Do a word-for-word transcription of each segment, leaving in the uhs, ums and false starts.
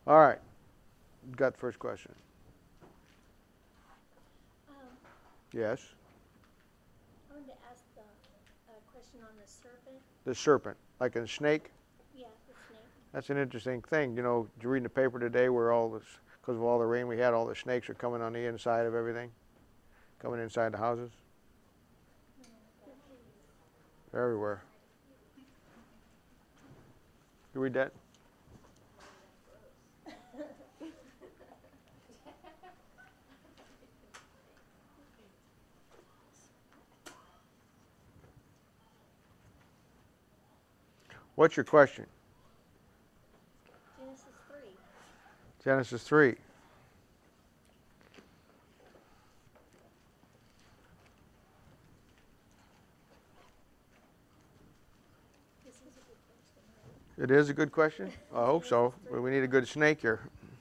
All right. Got the first question. Um, Yes. I wanted to ask the uh, question on the serpent. The serpent, like a snake. Yeah, the snake. That's an interesting thing. You know, did you read in the paper today where all this, because of all the rain we had, all the snakes are coming on the inside of everything, coming inside the houses, everywhere. You read that? What's your question? Genesis three. Genesis three. This is a good question. It is a good question? I hope so. But we need a good snake here.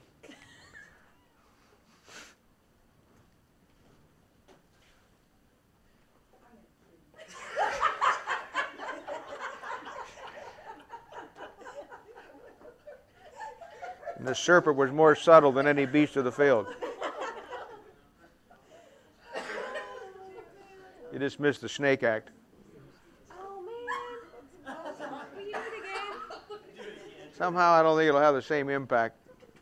And the serpent was more subtle than any beast of the field. You just missed the snake act. Oh man! Will you do it again? Somehow I don't think it'll have the same impact.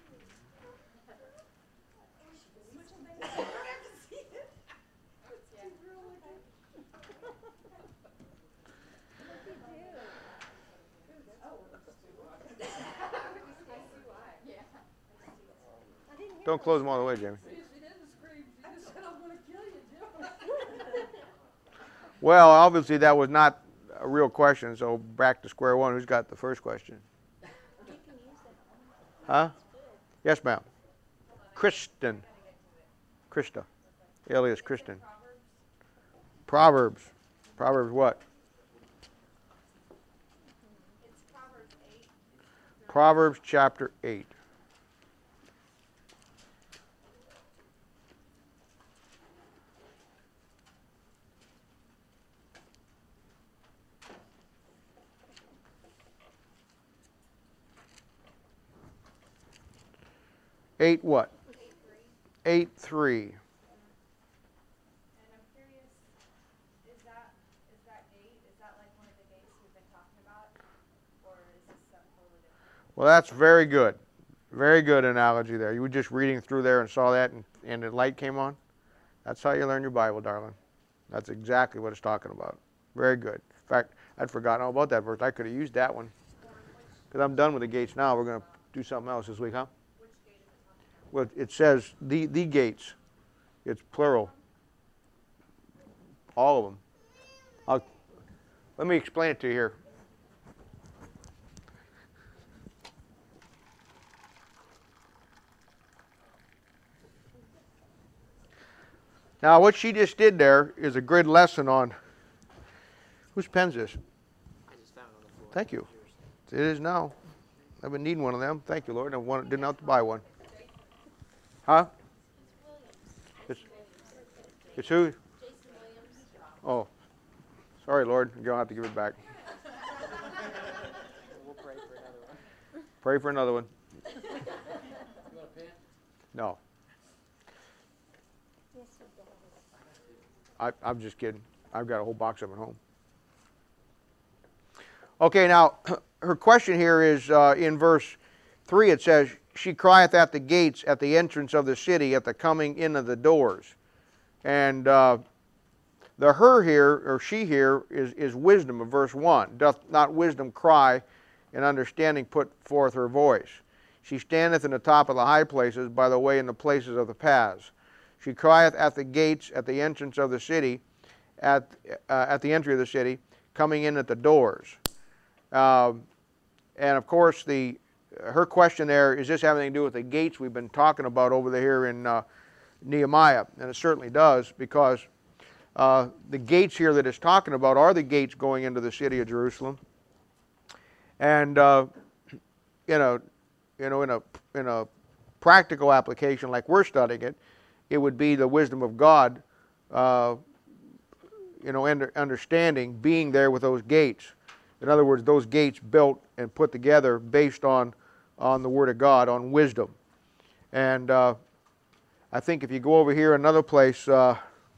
Don't close them all the way, Jamie. Well, obviously that was not a real question, so back to square one. Who's got the first question? You can use that. Huh? Yes, ma'am. Kristen. Krista. Alias Kristen. Proverbs. Proverbs what? It's Proverbs eight. Proverbs chapter eight. Eight what? Eight three. Eight three. And I'm curious, is that is that gate, is that like one of the gates we've been talking about? Or is this something totally different? Well, that's very good. Very good analogy there. You were just reading through there and saw that and, and the light came on? That's how you learn your Bible, darling. That's exactly what it's talking about. Very good. In fact, I'd forgotten all about that verse. I could have used that one. Because I'm done with the gates now. We're going to do something else this week, huh? Well, it says the, the gates. It's plural. All of them. I'll, let me explain it to you here. Now, what she just did there is a good lesson on, whose pen's this? I just found it on the floor. Thank you. It is now. I've been needing one of them. Thank you, Lord. I wanted, didn't have to buy one. Huh? It's, it's who? Jason Williams. Oh, sorry, Lord. You're going to have to give it back. We'll pray for another one. Pray for another one. You want a pen? No, Yes, he does. I, I'm just kidding. I've got a whole box of them at home. Okay, now, her question here is uh, in verse three. It says, she crieth at the gates at the entrance of the city at the coming in of the doors. And uh, the her here, or she here, is, is wisdom of verse one. Doth not wisdom cry, and understanding put forth her voice? She standeth in the top of the high places, by the way in the places of the paths. She crieth at the gates at the entrance of the city, at, uh, at the entry of the city, coming in at the doors. Um, and of course, the her question there, is this have anything to do with the gates we've been talking about over there in uh, Nehemiah? And it certainly does, because uh, the gates here that it's talking about are the gates going into the city of Jerusalem. And uh, in a you know in a in a practical application like we're studying it, it would be the wisdom of God, uh, you know, under, understanding being there with those gates. In other words, those gates built and put together based on on the Word of God, on wisdom. And uh, I think if you go over here another place, uh,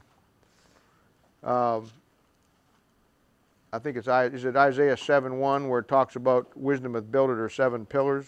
um, I think it's is it Isaiah seven one where it talks about wisdom hath builded her seven pillars.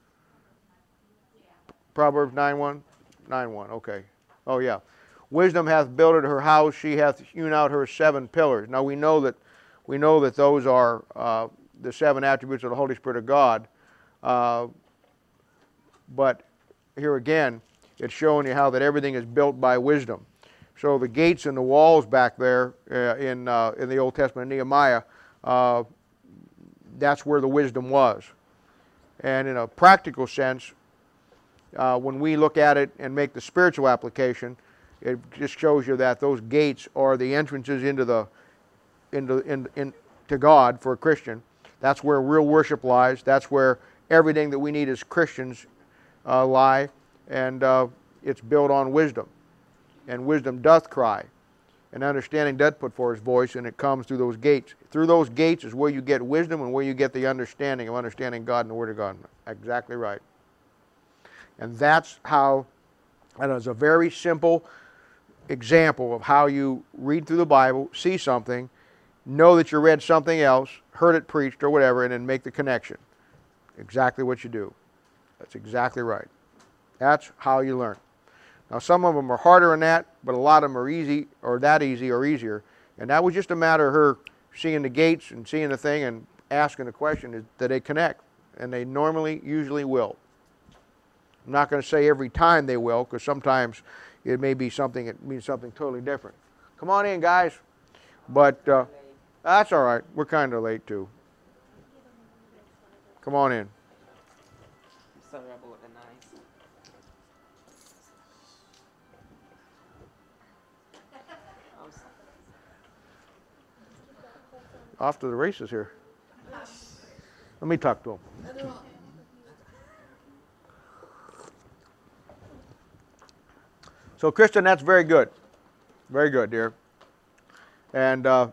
Proverbs nine one, nine one. Okay. Oh yeah, wisdom hath builded her house; she hath hewn out her seven pillars. Now we know that we know that those are uh, the seven attributes of the Holy Spirit of God. Uh, but here again, it's showing you how that everything is built by wisdom. So the gates and the walls back there uh, in uh, in the Old Testament, Nehemiah, uh, that's where the wisdom was. And in a practical sense, uh, when we look at it and make the spiritual application, it just shows you that those gates are the entrances into the into in, in to God for a Christian. That's where real worship lies. That's where everything that we need as Christians uh, lie, and uh, it's built on wisdom. And wisdom doth cry, and understanding doth put forth his voice, and it comes through those gates. Through those gates is where you get wisdom and where you get the understanding of understanding God and the Word of God. Exactly right. And that's how, that is a very simple example of how you read through the Bible, see something, know that you read something else, heard it preached or whatever, and then make the connection. Exactly what you do. That's exactly right. That's how you learn. Now some of them are harder than that, but a lot of them are easy, or that easy or easier. And that was just a matter of her seeing the gates and seeing the thing and asking the question that they connect. And they normally, usually will. I'm not going to say every time they will, because sometimes it may be something, it means something totally different. Come on in, guys. But uh, that's all right. We're kind of late too. Come on in. Sorry about the nice. I'm sorry. Off to the races here. Let me talk to him. So, Kristen, that's very good. Very good, dear. And uh,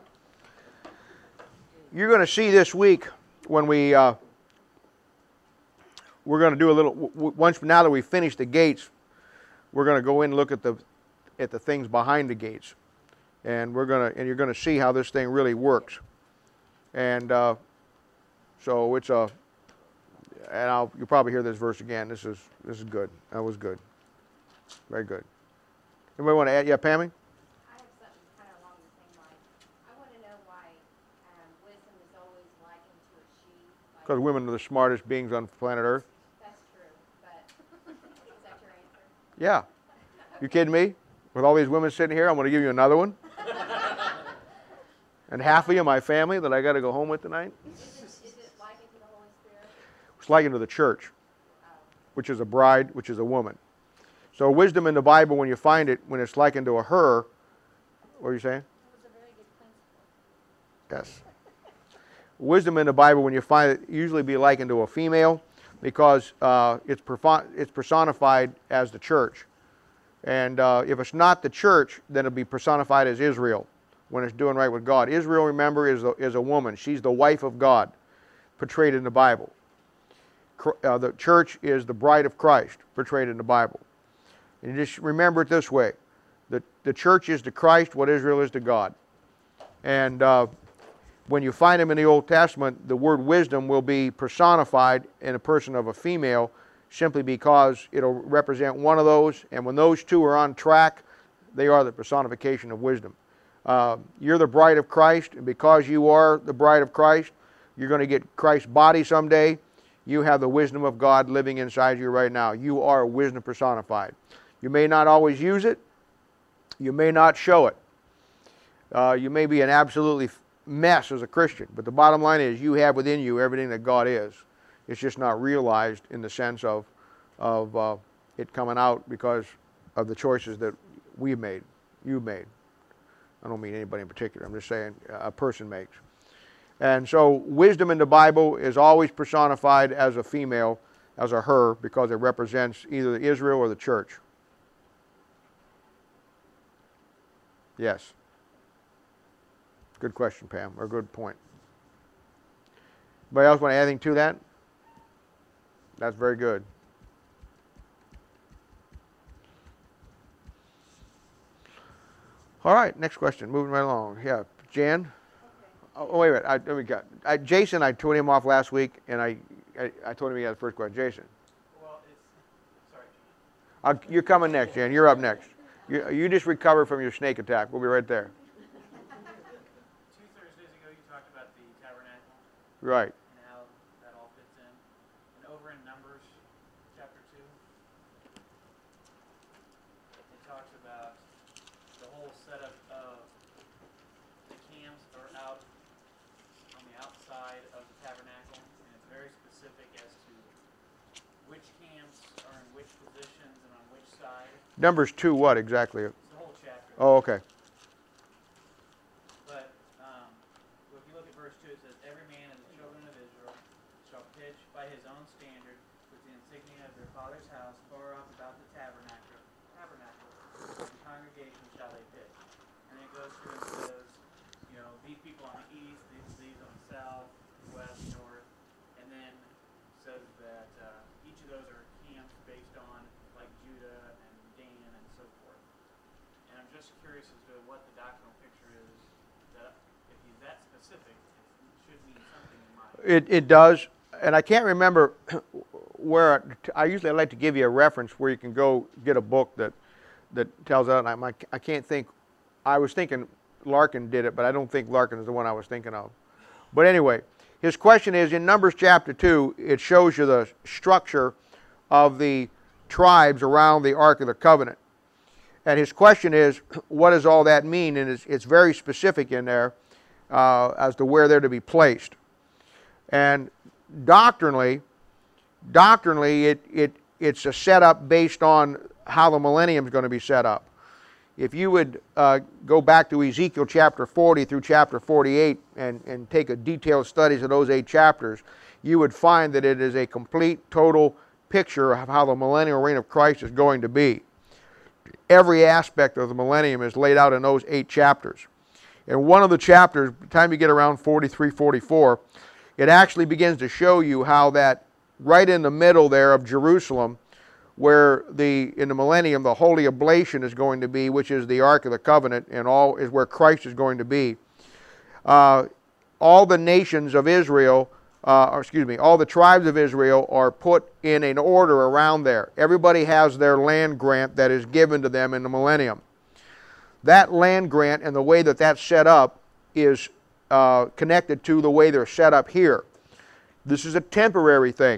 you're going to see this week when we, uh, we're going to do a little, once now that we've finished the gates, we're going to go in and look at the, at the things behind the gates. And we're going to, and you're going to see how this thing really works. And uh, so it's a, and I'll, you'll probably hear this verse again. This is, this is good. That was good. Very good. Anybody want to add? Yeah, Pammy? I have something kind of along the same line. I want to know why um, wisdom is always likened to a she. Like, Because women are the smartest beings on planet Earth. that's true, but is that your answer? Yeah. You kidding me? With all these women sitting here, I'm going to give you another one. And half of you, my family, that I got to go home with tonight. Is it, is it likened to the Holy Spirit? It's likened to the church, which is a bride, which is a woman. So wisdom in the Bible, when you find it, when it's likened to a her, what are you saying? That was a very good principle. Yes. Wisdom in the Bible, when you find it, usually be likened to a female, because uh, it's, perfo- it's personified as the church. And uh, if it's not the church, then it'll be personified as Israel when it's doing right with God. Israel, remember, is a, is a woman. She's the wife of God, portrayed in the Bible. Uh, the church is the bride of Christ, portrayed in the Bible. And you just remember it this way. The, the church is to Christ what Israel is to God. And uh, when you find them in the Old Testament, the word wisdom will be personified in a person of a female simply because it'll represent one of those. And when those two are on track, they are the personification of wisdom. Uh, you're the bride of Christ, and because you are the bride of Christ, you're going to get Christ's body someday. You have the wisdom of God living inside you right now. You are wisdom personified. You may not always use it. You may not show it. Uh, you may be an absolutely mess as a Christian, but the bottom line is you have within you everything that God is. It's just not realized in the sense of, of uh, it coming out because of the choices that we've made, you've made. I don't mean anybody in particular. I'm just saying a person makes. And so wisdom in the Bible is always personified as a female, as a her, because it represents either Israel or the church. Yes. Good question, Pam, or good point. Anybody else want to add anything to that? That's very good. All right, next question. Moving right along. Yeah, Jan. Okay. Oh, wait a minute. I, let me got I, Jason. I told him off last week, and I, I, I told him he had the first question. Jason. Well, it's, sorry. Uh, you're coming next, Jan. You're up next. You, you just recovered from your snake attack. We'll be right there. Two Thursdays ago, you talked about the tabernacle Right. and how that all fits in. And over in Numbers chapter two, it talks about the whole setup of the camps are out on the outside of the tabernacle, and it's very specific as to which camps are in which positions and on which side. Numbers two. What exactly? It's the whole chapter. Oh, okay. But um, well, if you look at verse two, it says, "Every man of the children of Israel shall pitch by his own standard with the insignia of their father's house far off about the tabernacle. Tabernacle, and congregation shall they pitch." And it goes through and says, you know, these people on the east, these these on the south, west, north, and then says that uh, each of those are camps based on like Judah and Dan and so forth. And I'm just curious as to what the doctrinal picture is, that if he's that specific, it should mean something in mind. It it does, and I can't remember where. I usually like to give you a reference where you can go get a book that that tells that. And I I can't think. I was thinking Larkin did it, but I don't think Larkin is the one I was thinking of. But anyway, his question is in Numbers chapter two. It shows you the structure of the tribes around the Ark of the Covenant. And his question is, what does all that mean? And it's, it's very specific in there uh, as to where they're to be placed. And doctrinally, doctrinally, it, it, it's a setup based on how the millennium is going to be set up. If you would uh, go back to Ezekiel chapter forty through chapter forty-eight and, and take a detailed studies of those eight chapters, you would find that it is a complete, total picture of how the millennial reign of Christ is going to be. Every aspect of the millennium is laid out in those eight chapters. And one of the chapters, by the time you get around forty-three, forty-four, it actually begins to show you how that right in the middle there of Jerusalem, where the in the millennium the holy oblation is going to be, which is the Ark of the Covenant, and all is where Christ is going to be. Uh, all the nations of Israel, uh, or excuse me, all the tribes of Israel are put in an order around there. Everybody has their land grant that is given to them in the millennium. That land grant and the way that that's set up is uh, connected to the way they're set up here. This is a temporary thing.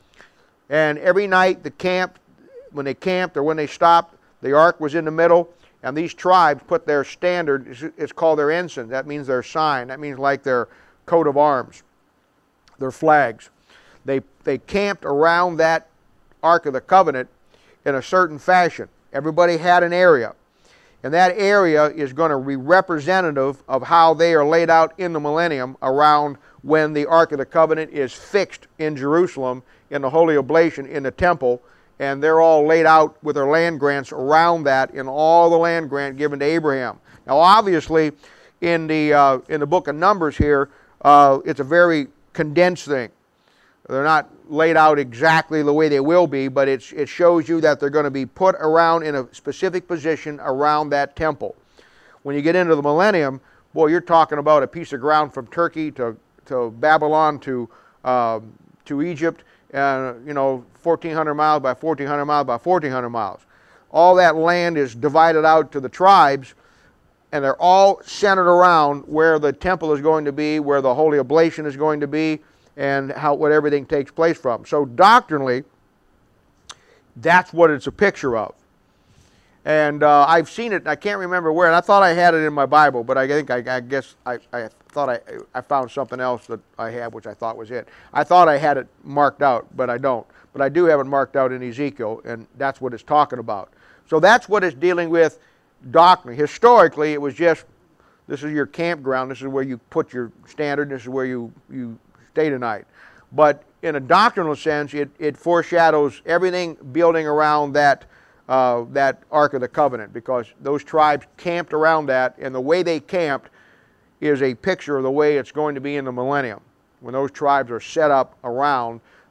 And every night the camp, when they camped or when they stopped, the ark was in the middle, and these tribes put their standard, it's, it's called their ensign. That means their sign. That means like their coat of arms, their flags. They, they camped around that Ark of the Covenant in a certain fashion. Everybody had an area. And that area is going to be representative of how they are laid out in the millennium around when the Ark of the Covenant is fixed in Jerusalem in the Holy Oblation in the temple, and they're all laid out with their land grants around that in all the land grant given to Abraham. Now obviously in the, uh, in the book of Numbers here, uh, it's a very condensed thing. They're not laid out exactly the way they will be, but it's, it shows you that they're going to be put around in a specific position around that temple. When you get into the millennium, boy, you're talking about a piece of ground from Turkey to, to Babylon to, um, to Egypt, and you know, fourteen hundred miles by fourteen hundred miles by fourteen hundred miles. All that land is divided out to the tribes, and they're all centered around where the temple is going to be, where the Holy Oblation is going to be, and how what everything takes place from. So doctrinally, that's what it's a picture of. And uh, I've seen it, I can't remember where, and I thought I had it in my Bible, but I think, I, I guess, I, I thought I, I found something else that I had, which I thought was it. I thought I had it marked out, but I don't. But I do have it marked out in Ezekiel, and that's what it's talking about. So that's what it's dealing with doctrinally. Historically, it was just, this is your campground, this is where you put your standard, this is where you, you stay tonight. But in a doctrinal sense, it, it foreshadows everything building around that Uh, that Ark of the Covenant, because those tribes camped around that, and the way they camped is a picture of the way it's going to be in the millennium. When those tribes are set up around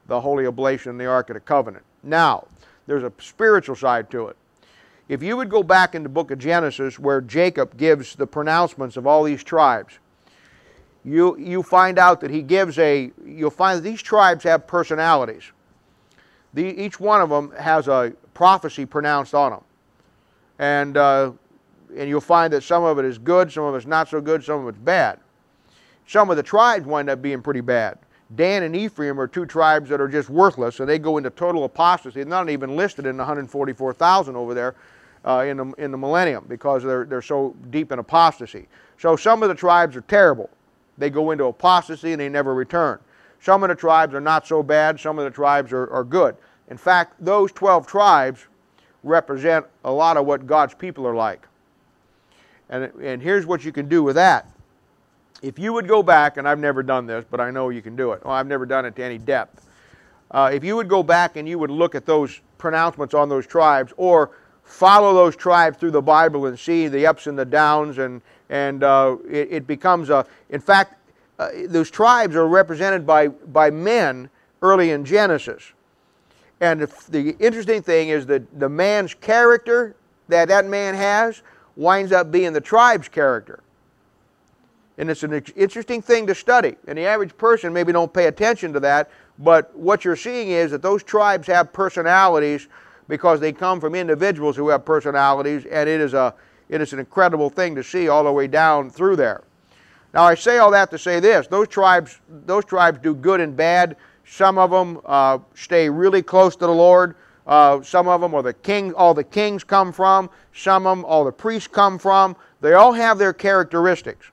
the holy oblation in the Ark of the Covenant. Now, there's a spiritual side to it. If you would go back in the book of Genesis where Jacob gives the pronouncements of all these tribes, you, you find out that he gives a, you'll find that these tribes have personalities. The, each one of them has a prophecy pronounced on them. And, uh, and you'll find that some of it is good, some of it's not so good, some of it's bad. Some of the tribes wind up being pretty bad. Dan and Ephraim are two tribes that are just worthless, and they go into total apostasy. They're not even listed in the one hundred forty-four thousand over there uh, in, the, in the millennium because they're, they're so deep in apostasy. So some of the tribes are terrible. They go into apostasy and they never return. Some of the tribes are not so bad. Some of the tribes are, are good. In fact, those twelve tribes represent a lot of what God's people are like. And, and here's what you can do with that. If you would go back, and I've never done this, but I know you can do it. Well, I've never done it to any depth. Uh, if you would go back and you would look at those pronouncements on those tribes, or follow those tribes through the Bible and see the ups and the downs, and, and uh, it, it becomes a, in fact, uh, those tribes are represented by, by men early in Genesis. And if the interesting thing is that the man's character that that man has winds up being the tribe's character. And it's an interesting thing to study. And the average person maybe don't pay attention to that, but what you're seeing is that those tribes have personalities because they come from individuals who have personalities, and it is, a, it is an incredible thing to see all the way down through there. Now I say all that to say this, those tribes, those tribes do good and bad. Some of them uh, stay really close to the Lord. Uh, some of them are the king, all the kings come from. Some of them, all the priests come from. They all have their characteristics.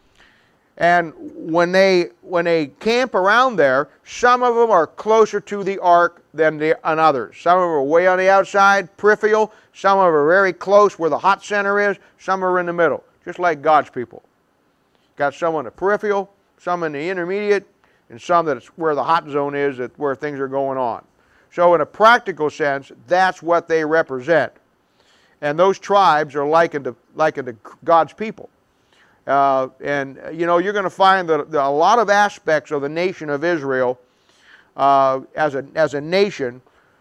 And when they, when they camp around there, some of them are closer to the ark than, the, than others. Some of them are way on the outside, peripheral. Some of them are very close where the hot center is. Some are in the middle, just like God's people. Got some on the peripheral, some in the intermediate, and some that's where the hot zone is, that where things are going on. So in a practical sense, that's what they represent. And those tribes are likened to, likened to God's people. Uh, and, you know, you're going to find that, that a lot of aspects of the nation of Israel uh, as, a, as a nation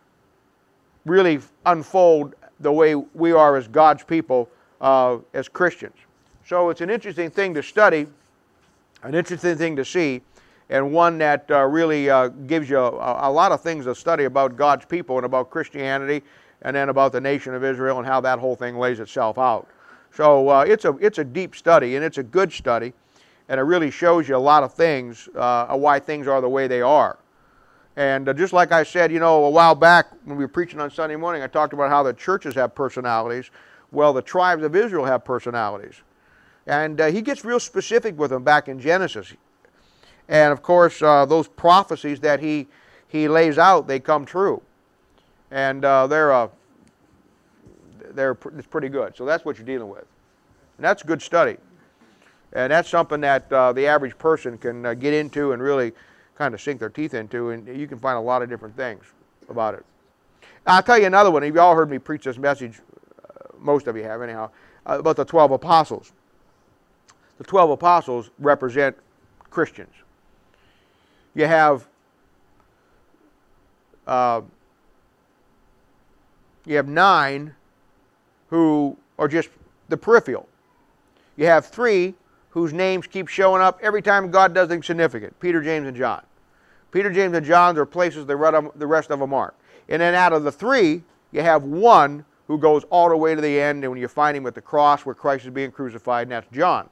really unfold the way we are as God's people, uh, as Christians. So it's an interesting thing to study, an interesting thing to see, and one that uh, really uh, gives you a, a lot of things to study about God's people and about Christianity, and then about the nation of Israel and how that whole thing lays itself out. So uh, it's, a, it's a deep study, and it's a good study, and it really shows you a lot of things, uh, why things are the way they are. And uh, just like I said, you know, a while back when we were preaching on Sunday morning, I talked about how the churches have personalities. Well, the tribes of Israel have personalities. And uh, he gets real specific with them back in Genesis. And of course, uh, those prophecies that he, he lays out, they come true. And uh, they're, uh, they're it's pretty good. So that's what you're dealing with. And that's good study. And that's something that uh, the average person can uh, get into and really kind of sink their teeth into. And you can find a lot of different things about it. I'll tell you another one. You've all heard me preach this message, uh, most of you have anyhow, uh, about the twelve apostles. The twelve apostles represent Christians. You have uh, you have nine who are just the peripheral. You have three whose names keep showing up every time God does something significant. Peter, James, and John. Peter, James, and John are places the rest of them aren't. And then out of the three, you have one who goes all the way to the end, and when you find him at the cross where Christ is being crucified, and that's John.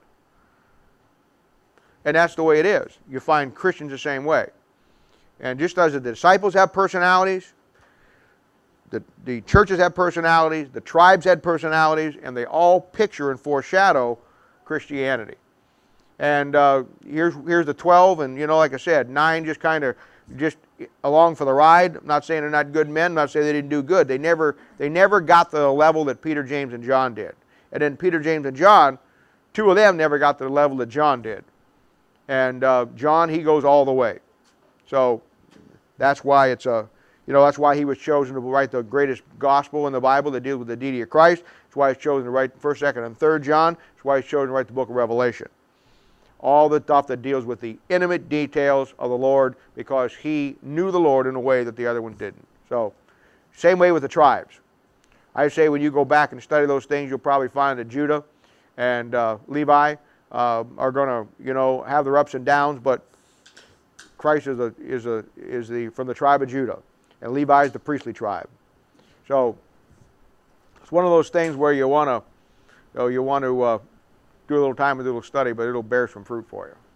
And that's the way it is. You find Christians the same way. And just as the disciples have personalities, the, the churches have personalities, the tribes had personalities, and they all picture and foreshadow Christianity. And uh, here's, here's the twelve, and you know, like I said, nine just kind of just along for the ride. I'm not saying they're not good men, I'm not saying they didn't do good. They never, they never got to the level that Peter, James, and John did. And then Peter, James, and John, two of them never got to the level that John did. And uh, John, he goes all the way. So that's why it's a, you know, that's why he was chosen to write the greatest gospel in the Bible that deals with the deity of Christ. That's why he's chosen to write first, second, and third John. That's why he's chosen to write the book of Revelation. all the stuff that deals with the intimate details of the Lord, because he knew the Lord in a way that the other ones didn't. So, same way with the tribes. I say when you go back and study those things, you'll probably find that Judah and uh, Levi uh, are going to, you know, have their ups and downs, but Christ is a is a is the from the tribe of Judah, and Levi is the priestly tribe. So it's one of those things where you want to, you know, you want to uh, do a little time with a little study, but it'll bear some fruit for you.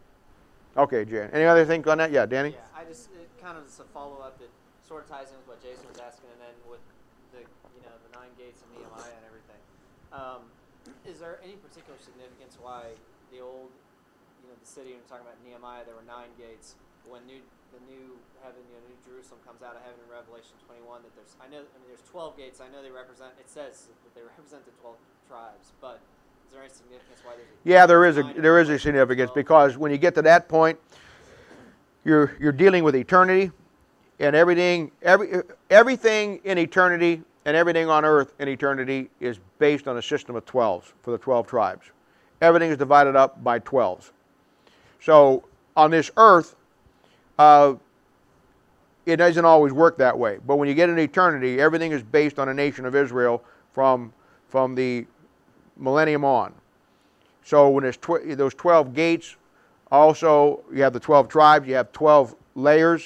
Okay, Jan. Any other things on that? Yeah, Danny. Yeah, I just it kind of just a follow up that sort of ties in with what Jason was asking, and then with the you know the nine gates of Nehemiah and everything. Um, is there any particular significance why the old, you know, the city, we're talking about Nehemiah, there were nine gates. When new, the new heaven, you know, New Jerusalem comes out of heaven in Revelation twenty-one, that there's, I know, I mean, there's twelve gates. I know they represent. It says that they represent the twelve tribes, but is there any significance why there's? A yeah, there is a nine there is a significance, because when you get to that point, you're you're dealing with eternity, and everything every everything in eternity and everything on earth in eternity is based on a system of twelves for the twelve tribes. Everything is divided up by twelves. So on this earth, uh, it doesn't always work that way. But when you get into eternity, everything is based on a nation of Israel from, from the millennium on. So when there's tw those twelve gates, also you have the twelve tribes, you have twelve layers.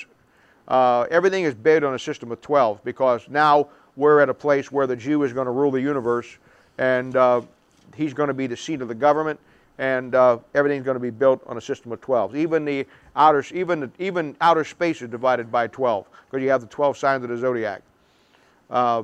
Uh, everything is based on a system of twelve, because now we're at a place where the Jew is going to rule the universe, and uh, he's going to be the seat of the government, and uh, everything's going to be built on a system of twelve. Even the outer, even even outer space is divided by twelve, because you have the twelve signs of the zodiac. Uh,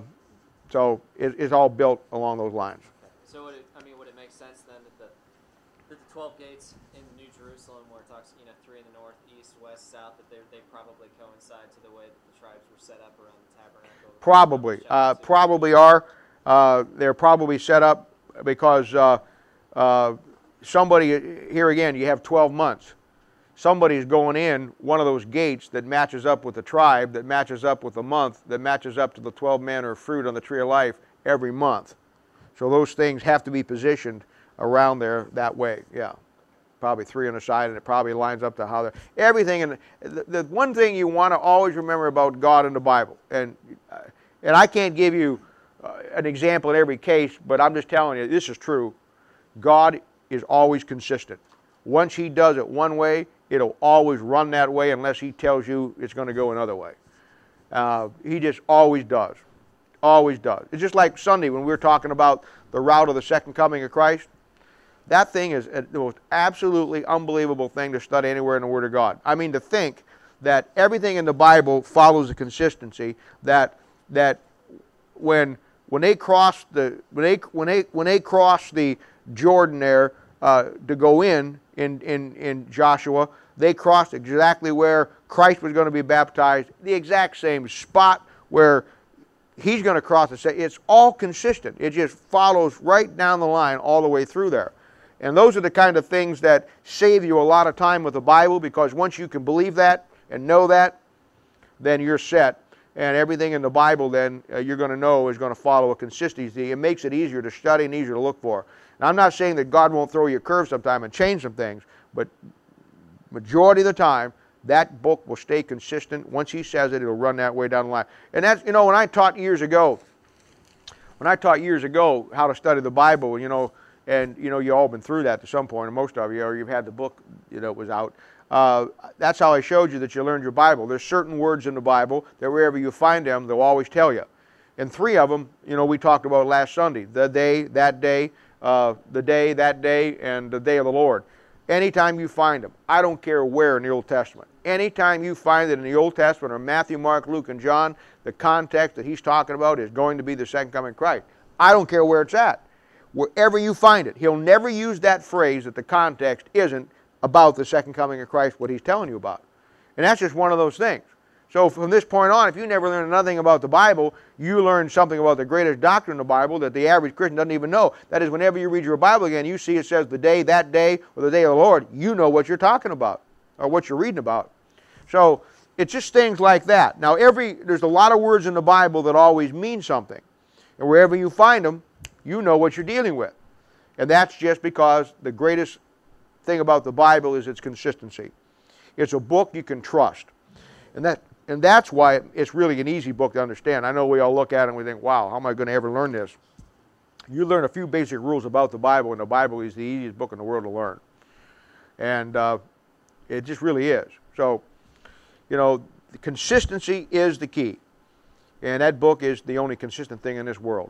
so it, it's all built along those lines. So would it, I mean, would it make sense then that the that the twelve gates in New Jerusalem, where it talks, you know, three in the north, east, west, south, that they they probably coincide to the way that the tribes were set up around the tabernacle? Probably, uh, probably are. Uh, they're probably set up because uh, uh, somebody, here again, you have twelve months. Somebody's going in one of those gates that matches up with the tribe, that matches up with the month, that matches up to the twelve manner of fruit on the tree of life every month. So those things have to be positioned around there that way, yeah. Probably three on the side, and it probably lines up to how they're, everything. And the, the one thing you want to always remember about God in the Bible, and, uh, and I can't give you uh, an example in every case, but I'm just telling you, this is true. God is always consistent. Once he does it one way, it'll always run that way unless he tells you it's going to go another way. Uh, he just always does. Always does. It's just like Sunday when we were talking about the route of the second coming of Christ. That thing is the most absolutely unbelievable thing to study anywhere in the Word of God. I mean, to think that everything in the Bible follows a consistency, that that when when they crossed the when they when they when they crossed the Jordan there uh, to go in in in in Joshua, they crossed exactly where Christ was going to be baptized, the exact same spot where he's going to cross the sea. It's all consistent. It just follows right down the line all the way through there. And those are the kind of things that save you a lot of time with the Bible, because once you can believe that and know that, then you're set. And everything in the Bible then uh, you're going to know is going to follow a consistency. It makes it easier to study and easier to look for. And I'm not saying that God won't throw you a curve sometime and change some things, but majority of the time, that book will stay consistent. Once he says it, it'll run that way down the line. And that's, you know, when I taught years ago, when I taught years ago how to study the Bible, you know, and, you know, you all been through that to some point, and most of you, or you've had the book, you know, was out. Uh, that's how I showed you that you learned your Bible. There's certain words in the Bible that wherever you find them, they'll always tell you. And three of them, you know, we talked about last Sunday. The day, that day, uh, the day, that day, and the day of the Lord. Anytime you find them, I don't care where in the Old Testament. Anytime you find it in the Old Testament, or Matthew, Mark, Luke, and John, the context that he's talking about is going to be the second coming of Christ. I don't care where it's at. Wherever you find it, he'll never use that phrase that the context isn't about the second coming of Christ, what he's telling you about. And that's just one of those things. So from this point on, if you never learn nothing about the Bible, you learn something about the greatest doctrine in the Bible that the average Christian doesn't even know. That is, whenever you read your Bible again, you see it says the day, that day, or the day of the Lord, you know what you're talking about, or what you're reading about. So it's just things like that. Now, every there's a lot of words in the Bible that always mean something. And wherever you find them, you know what you're dealing with. And that's just because the greatest thing about the Bible is its consistency. It's a book you can trust. And that and that's why it's really an easy book to understand. I know we all look at it and we think, wow, how am I going to ever learn this? You learn a few basic rules about the Bible, and the Bible is the easiest book in the world to learn. And uh, it just really is. So, you know, the consistency is the key. And that book is the only consistent thing in this world.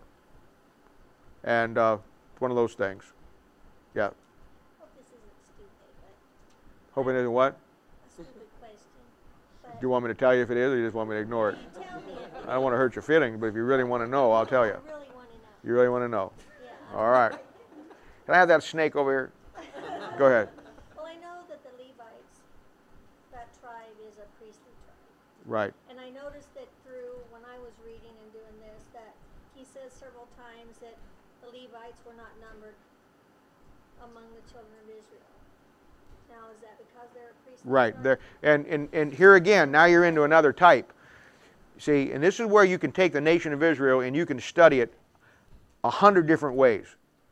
And uh, it's one of those things. Yeah. Hope this isn't stupid, but Hoping it isn't what? a stupid question. But Do you want me to tell you if it is, or you just want me to ignore it? you tell me if I don't want to hurt your feelings, but if you really want to know, I'll tell you. you really want to know. You really want to know? Yeah. All right. Can I have that snake over here? Go ahead. Well, I know that the Levites, that tribe is a priestly tribe. Right. And I noticed that through, when I was reading and doing this, that he says several times that the Levites were not numbered among the children of Israel. Now, is that because they're a priestly Right. tribe? There. And, and, and here again, now you're into another type. See, and this is where you can take the nation of Israel and you can study it a hundred different ways.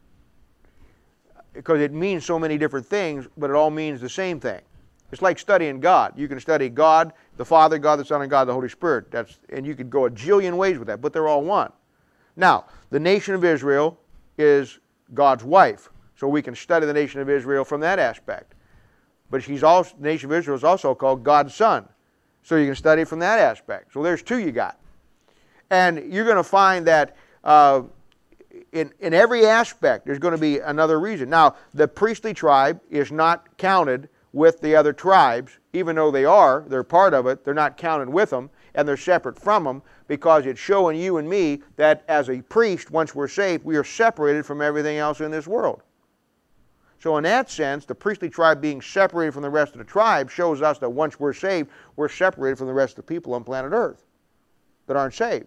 Because it means so many different things, but it all means the same thing. It's like studying God. You can study God, the Father, God the Son, and God the Holy Spirit. That's, and you could go a jillion ways with that, but they're all one. Now, the nation of Israel is God's wife. So we can study the nation of Israel from that aspect. But she's also, the nation of Israel is also called God's son. So you can study it from that aspect. So there's two you got. And you're going to find that uh, in, in every aspect there's going to be another reason. Now, the priestly tribe is not counted with the other tribes. Even though they are, they're part of it, they're not counted with them, and they're separate from them, because it's showing you and me that as a priest, once we're saved, we are separated from everything else in this world. So in that sense, the priestly tribe being separated from the rest of the tribe shows us that once we're saved, we're separated from the rest of the people on planet Earth that aren't saved.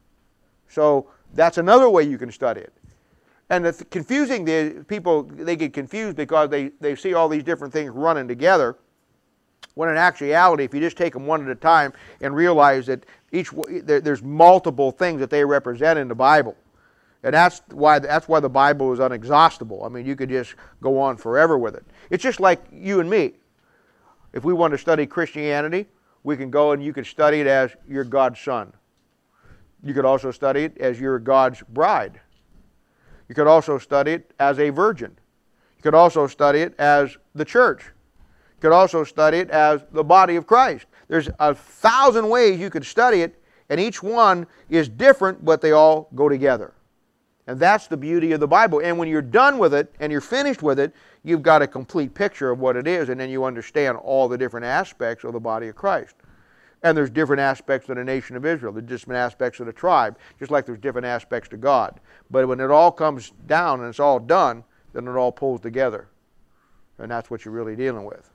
So that's another way you can study it. And the th- confusing, the people, they get confused because they, they see all these different things running together, when in actuality, if you just take them one at a time and realize that each there, there's multiple things that they represent in the Bible. And that's why that's why the Bible is unexhaustible. I mean, you could just go on forever with it. It's just like you and me. If we want to study Christianity, we can go and you could study it as you're God's son. You could also study it as you're God's bride. You could also study it as a virgin. You could also study it as the church. You could also study it as the body of Christ. There's a thousand ways you could study it, and each one is different, but they all go together. And that's the beauty of the Bible. And when you're done with it and you're finished with it, you've got a complete picture of what it is, and then you understand all the different aspects of the body of Christ. And there's different aspects of the nation of Israel. There's different aspects of the tribe, just like there's different aspects to God. But when it all comes down and it's all done, then it all pulls together. And that's what you're really dealing with.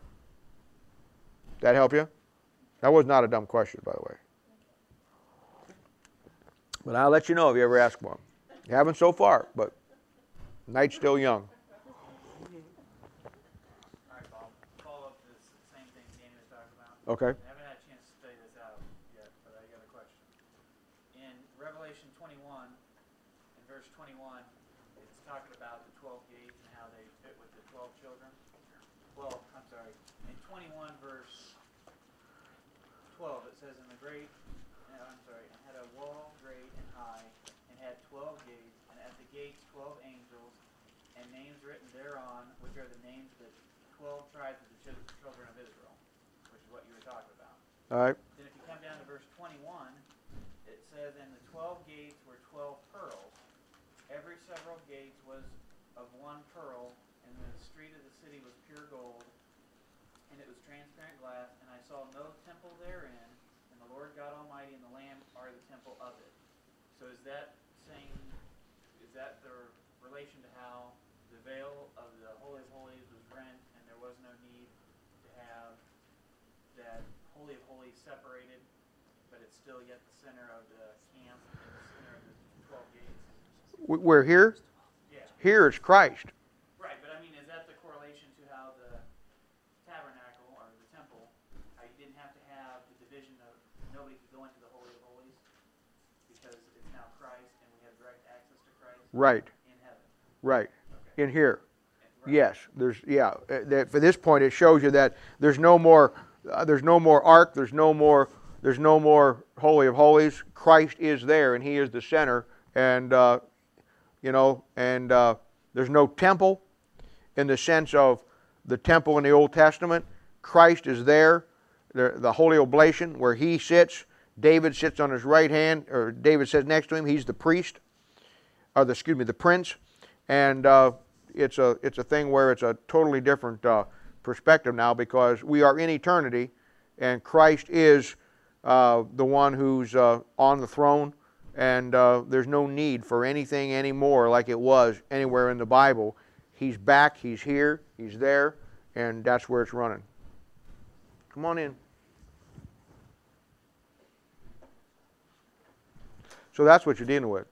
That help you? That was not a dumb question, by the way. But I'll let you know if you ever ask one. You haven't so far, but night's still young. All right, Bob. Follow up to this same thing Danny was talking about. Okay. I haven't had a chance to study this out yet, but I got a question. In Revelation twenty-one, in verse twenty-one, it's talking about the twelve gates and how they fit with the twelve children. Well, I'm sorry. In twenty-one, verse twelve, it says, "In the great, uh, I'm sorry, and had a wall great and high, and had twelve gates, and at the gates twelve angels, and names written thereon, which are the names of the twelve tribes of the chil- children of Israel," which is what you were talking about. All right. Then if you come down to verse twenty-one, it says, "And the twelve gates were twelve pearls. Every several gates was of one pearl, and the street of the city was pure gold, and it was transparent glass, and I saw no temple therein, and the Lord God Almighty and the Lamb are the temple of it." So is that saying, is that the relation to how the veil of the Holy of Holies was rent, and there was no need to have that Holy of Holies separated, but it's still yet the center of the camp and the center of the twelve gates? We're here. Yeah. Here is Christ. Right, but I mean, is that the correlation to how the tabernacle or the temple, how you didn't have to have the division of nobody could go into the Holy of Holies because it's now Christ and we have direct access to Christ Right. in heaven? Right. Okay. In here. And Yes, there's yeah. uh, that- For this point, it shows you that there's no more, uh, there's no more ark. There's no more, there's no more holy of holies. Christ is there, and He is the center. And uh, you know, and uh, there's no temple, in the sense of the temple in the Old Testament. Christ is there, the, the holy oblation where He sits. David sits on His right hand, or David sits next to Him. He's the priest, or the, excuse me, the prince. And uh, it's a it's a thing where it's a totally different uh, perspective now, because we are in eternity, and Christ is uh, the one who's uh, on the throne, and uh, there's no need for anything anymore like it was anywhere in the Bible. He's back, He's here, He's there, and that's where it's running. Come on in. So that's what you're dealing with.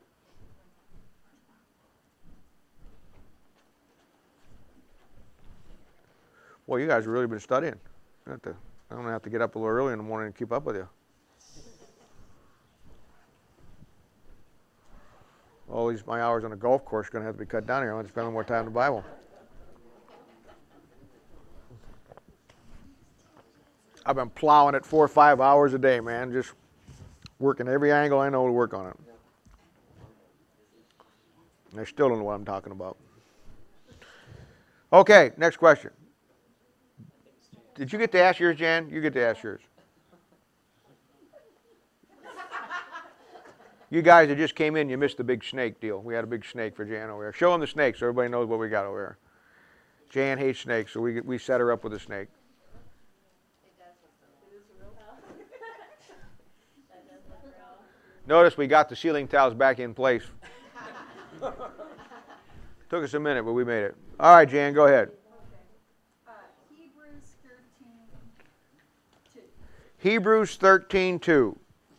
Well, you guys have really been studying. I have to, I'm going to have to get up a little early in the morning and keep up with you. All these my hours on the golf course are going to have to be cut down here. I want to spend more time in the Bible. I've been plowing it four or five hours a day, man, just working every angle I know to work on it. And I still don't know what I'm talking about. Okay, next question. Did you get to ask yours, Jan? You get to ask yours. You guys that just came in, you missed the big snake deal. We had a big snake for Jan over here. Show them the snake so everybody knows what we got over here. Jan hates snakes, so we, we set her up with a snake. Notice we got the ceiling tiles back in place. Took us a minute, but we made it. All right, Jan, go ahead. Uh, Hebrews thirteen two. Hebrews thirteen two.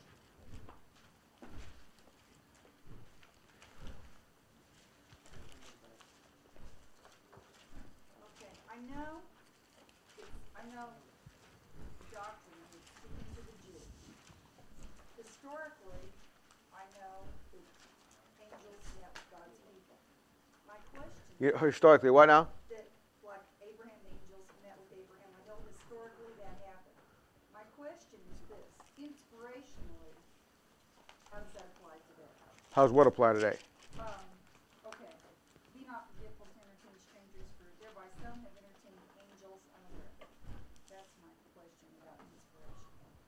Okay, I know, I know doctrine is speaking to the Jews. Historically, I know that angels met God's people. My question You, historically, what now? that, like Abraham, the angels met with Abraham, I know historically that happened. My question is this, inspirationally, how does that apply today? How's what apply today? Um, okay, be not forgetful to entertain strangers, for thereby some have entertained angels unaware. That's my question about inspiration.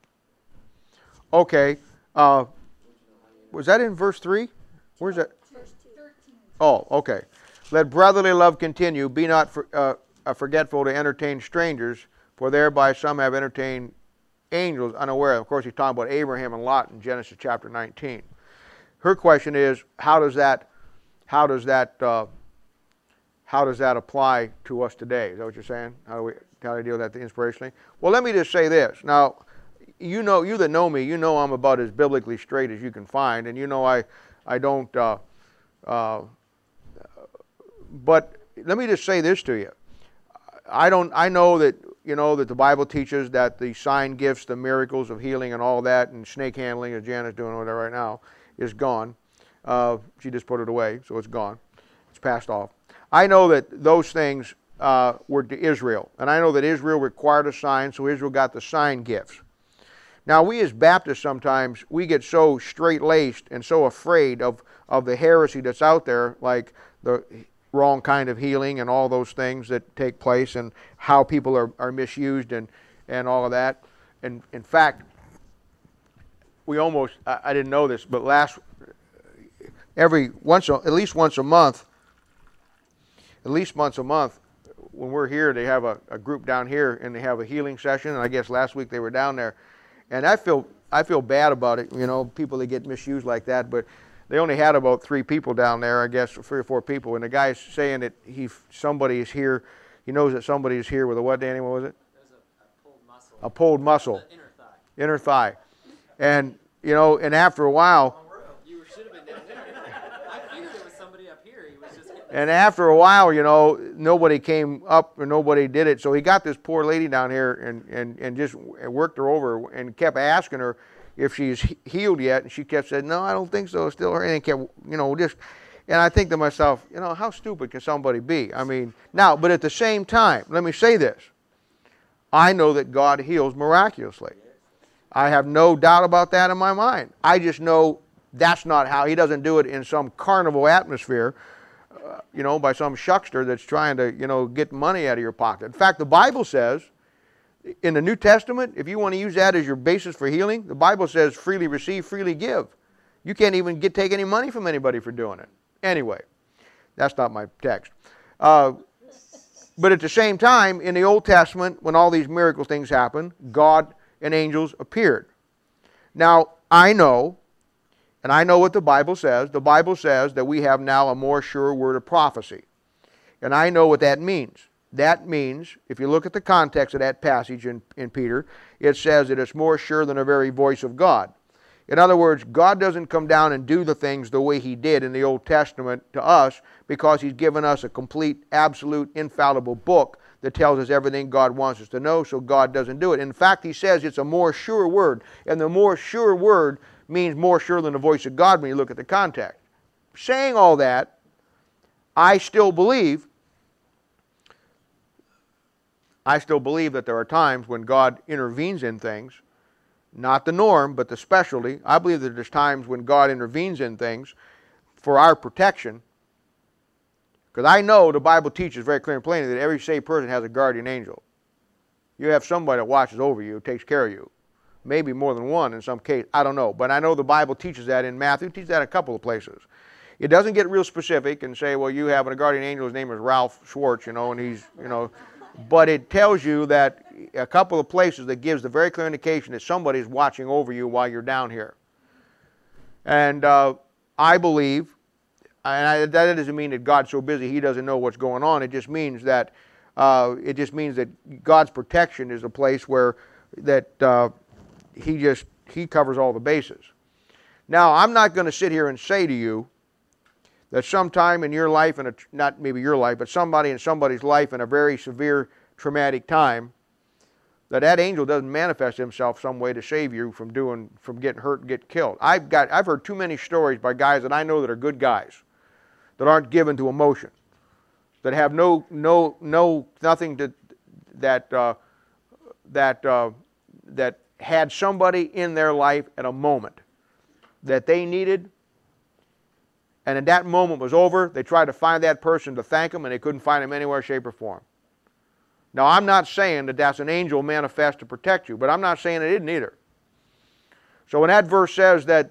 Okay. Uh, was that in verse three? Where's that? Thirteen. Oh, okay. Let brotherly love continue. Be not for, uh, uh, forgetful to entertain strangers, for thereby some have entertained angels unaware. Of course, he's talking about Abraham and Lot in Genesis chapter nineteen. Her question is, how does that, how does that, uh, how does that apply to us today? Is that what you're saying? How do we, how do we deal with that inspirationally? Well, let me just say this. Now, you know, you that know me, you know I'm about as biblically straight as you can find, and you know I, I don't. Uh, uh, but let me just say this to you. I don't. I know that you know that the Bible teaches that the sign gifts, the miracles of healing, and all that, and snake handling, as Janet's doing over there right now, is gone. Uh, she just put it away, so it's gone. It's passed off. I know that those things uh, were to Israel, and I know that Israel required a sign, so Israel got the sign gifts. Now, we as Baptists sometimes, we get so straight-laced and so afraid of, of the heresy that's out there, like the wrong kind of healing and all those things that take place and how people are, are misused and, and all of that. And in fact, we almost, I, I didn't know this, but last, every, once, a, at least once a month, at least once a month, when we're here, they have a, a group down here and they have a healing session, and I guess last week they were down there. And I feel I feel bad about it, you know, people that get misused like that. But they only had about three people down there, I guess, three or four people. And the guy's saying that he somebody is here. He knows that somebody is here with a what, Danny? What was it? There's a, a pulled muscle. A pulled muscle. The inner thigh. Inner thigh. And you know, and after a while. You should have been down there. I figured there was somebody up here. He was just getting And after a while, you know, nobody came up or nobody did it. So he got this poor lady down here and, and, and just worked her over and kept asking her if she's healed yet. And she kept saying, no, I don't think so. It's still her. And kept, you know, just, And I think to myself, you know, how stupid can somebody be? I mean, now, but at the same time, let me say this. I know that God heals miraculously. I have no doubt about that in my mind. I just know that's not how. He doesn't do it in some carnival atmosphere, uh, you know, by some shuckster that's trying to, you know, get money out of your pocket. In fact, the Bible says, in the New Testament, if you want to use that as your basis for healing, the Bible says freely receive, freely give. You can't even get take any money from anybody for doing it. Anyway, that's not my text. Uh, but at the same time, in the Old Testament, when all these miracle things happened, God and angels appeared. Now, I know, and I know what the Bible says. The Bible says that we have now a more sure word of prophecy. And I know what that means. That means, if you look at the context of that passage in, in Peter, it says that it's more sure than the very voice of God. In other words, God doesn't come down and do the things the way He did in the Old Testament to us because He's given us a complete, absolute, infallible book that tells us everything God wants us to know, so God doesn't do it. In fact, He says it's a more sure word, and the more sure word means more sure than the voice of God when you look at the context. Saying all that, I still believe I still believe that there are times when God intervenes in things, not the norm, but the specialty. I believe that there's times when God intervenes in things for our protection, because I know the Bible teaches very clear and plainly that every saved person has a guardian angel. You have somebody that watches over you, takes care of you. Maybe more than one in some case, I don't know. But I know the Bible teaches that in Matthew, it teaches that in a couple of places. It doesn't get real specific and say, well, you have a guardian angel, his name is Ralph Schwartz, you know, and he's, you know, but it tells you that a couple of places that gives the very clear indication that somebody's watching over you while you're down here. And uh, I believe, and I, that doesn't mean that God's so busy He doesn't know what's going on. It just means that uh, it just means that God's protection is a place where that uh, He just He covers all the bases. Now, I'm not going to sit here and say to you that sometime in your life, in a, not maybe your life, but somebody in somebody's life in a very severe traumatic time, that that angel doesn't manifest himself some way to save you from doing, from getting hurt and get killed. I've got, I've heard too many stories by guys that I know that are good guys, that aren't given to emotion, that have no, no, no, nothing to, that, uh, that, uh, that had somebody in their life at a moment that they needed. And in that moment was over, they tried to find that person to thank him, and they couldn't find him anywhere, shape, or form. Now, I'm not saying that that's an angel manifest to protect you, but I'm not saying it isn't either. So when that verse says that,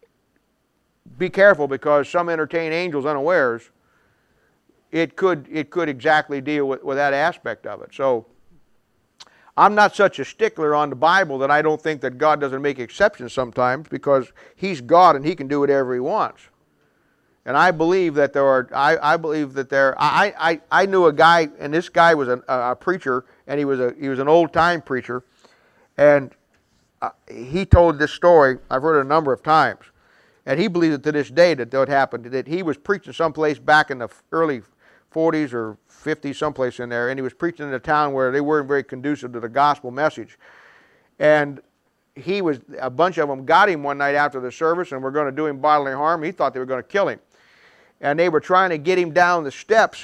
be careful because some entertain angels unawares, it could, it could exactly deal with, with that aspect of it. So I'm not such a stickler on the Bible that I don't think that God doesn't make exceptions sometimes, because He's God and He can do whatever He wants. And I believe that there are, I, I believe that there, I, I, I knew a guy, and this guy was a, a preacher, and he was a, he was an old-time preacher, and uh, he told this story, I've heard it a number of times, and he believes it to this day that that would happen, that he was preaching someplace back in the early forties or fifties, someplace in there, and he was preaching in a town where they weren't very conducive to the gospel message. And he was, a bunch of them got him one night after the service and were going to do him bodily harm. He thought they were going to kill him. And they were trying to get him down the steps,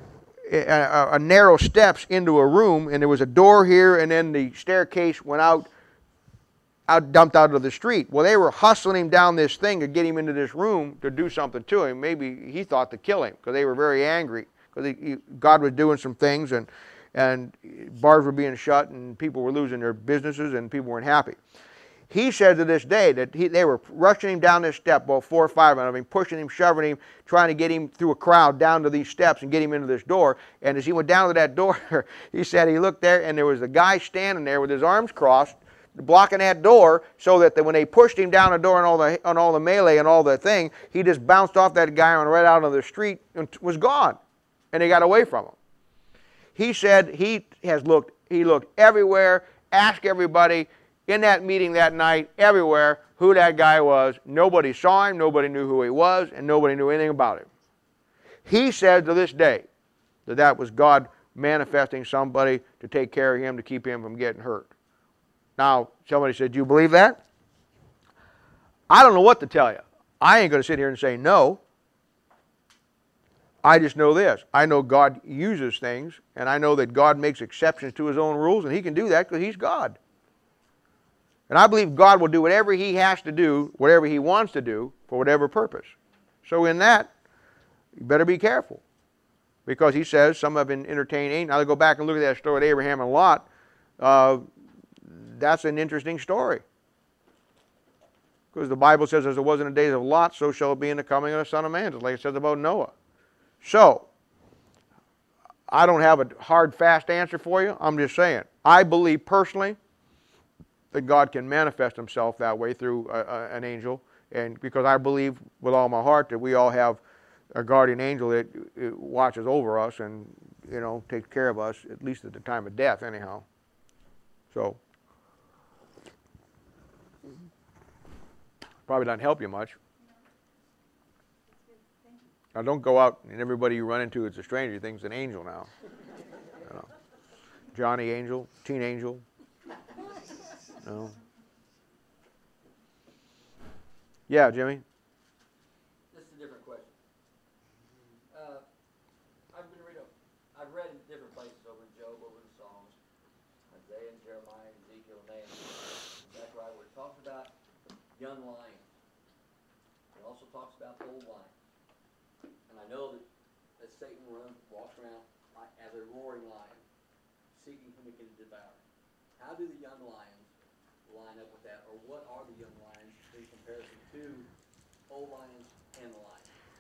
a, a narrow steps into a room, and there was a door here, and then the staircase went out, out, dumped out of the street. Well, they were hustling him down this thing to get him into this room to do something to him. Maybe he thought to kill him, because they were very angry, because God was doing some things, and, and bars were being shut, and people were losing their businesses, and people weren't happy. He said to this day that he, they were rushing him down this step, about four or five of them, pushing him, shoving him, trying to get him through a crowd down to these steps and get him into this door. And as he went down to that door, he said he looked there, and there was a guy standing there with his arms crossed, blocking that door, so that when they pushed him down the door and all the, on all the melee and all the thing, he just bounced off that guy and right out on the street and was gone. And they got away from him. He said he has looked, he looked everywhere, asked everybody, in that meeting that night, everywhere, who that guy was. Nobody saw him, nobody knew who he was, and nobody knew anything about him. He said to this day that that was God manifesting somebody to take care of him, to keep him from getting hurt. Now, somebody said, do you believe that? I don't know what to tell you. I ain't going to sit here and say no. I just know this. I know God uses things, and I know that God makes exceptions to his own rules, and he can do that because he's God. And I believe God will do whatever he has to do, whatever he wants to do, for whatever purpose. So in that, you better be careful. Because he says some have been entertaining. Now, to go back and look at that story with Abraham and Lot, uh, that's an interesting story. Because the Bible says, as it was in the days of Lot, so shall it be in the coming of the Son of Man, just like it says about Noah. So, I don't have a hard, fast answer for you. I'm just saying. I believe personally that God can manifest himself that way through a, a, an angel. And because I believe with all my heart that we all have a guardian angel that uh, watches over us and, you know, takes care of us, at least at the time of death anyhow. So, probably doesn't help you much. Now, don't go out and everybody you run into is a stranger thinks an angel now. You know. Johnny Angel, Teen Angel. No. Yeah, Jimmy? This is a different question. Uh, I've been reading, I've read in different places over in Job, over the Psalms, Isaiah, and Jeremiah, and Ezekiel, and Nahum, Zechariah, where it talks about young lions. It also talks about old lions. And I know that, that Satan runs, walks around like, as a roaring lion, seeking whom he can devour. How do the young lions line up with that, or what are the young lions in comparison to old lions and the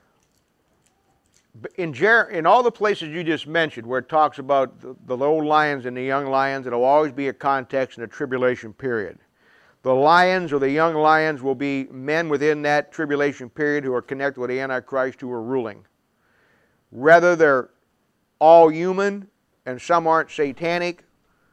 lions? In, Jer- in all the places you just mentioned where it talks about the, the old lions and the young lions, it'll always be a context in a tribulation period. The lions or the young lions will be men within that tribulation period who are connected with the Antichrist who are ruling. Whether they're all human and some aren't satanic,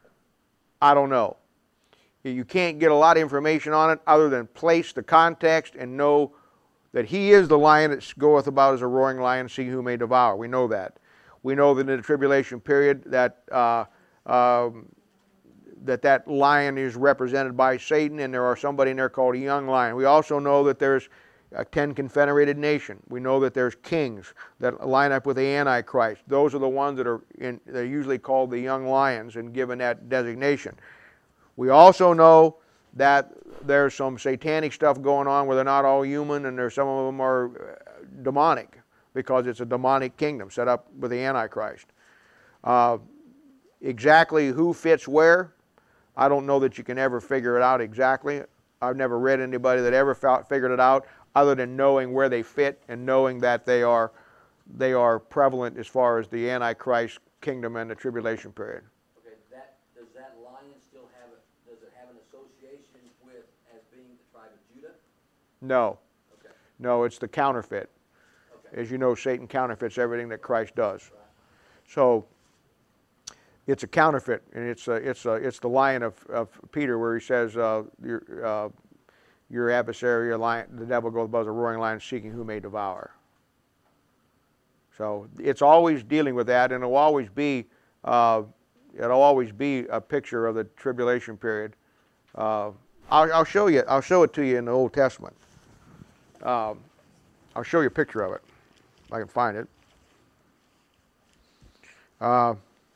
I don't know. You can't get a lot of information on it other than place the context and know that he is the lion that goeth about as a roaring lion, seeking who may devour. We know that. We know that in the tribulation period that uh, um, that that lion is represented by Satan, and there are somebody in there called a young lion. We also know that there's a ten confederated nation. We know that there's kings that line up with the Antichrist. Those are the ones that are in, they're usually called the young lions and given that designation. We also know that there's some satanic stuff going on where they're not all human, and there's some of them are demonic because it's a demonic kingdom set up with the Antichrist. Uh, exactly who fits where, I don't know that you can ever figure it out exactly. I've never read anybody that ever figured it out other than knowing where they fit and knowing that they are, they are prevalent as far as the Antichrist kingdom and the tribulation period. Okay, that, does that lion still have a, does it have an association with as being the tribe of Judah? No. Okay. No, it's the counterfeit. Okay. As you know, Satan counterfeits everything that Christ does. Right. So it's a counterfeit, and it's a, it's a, it's the lion of, of Peter where he says, uh, your, uh, your adversary, your lion, the devil goes about as a roaring lion seeking who may devour. So it's always dealing with that, and it'll always be, uh, it'll always be a picture of the tribulation period. Uh, I'll, I'll show you, I'll show it to you in the Old Testament. Um, I'll show you a picture of it, if I can find it. Uh,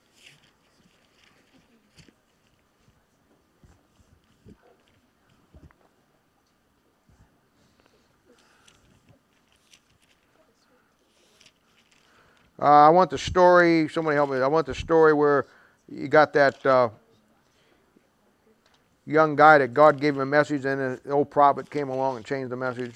Uh, I want the story, somebody help me, I want the story where you got that uh, young guy that God gave him a message and an old prophet came along and changed the message.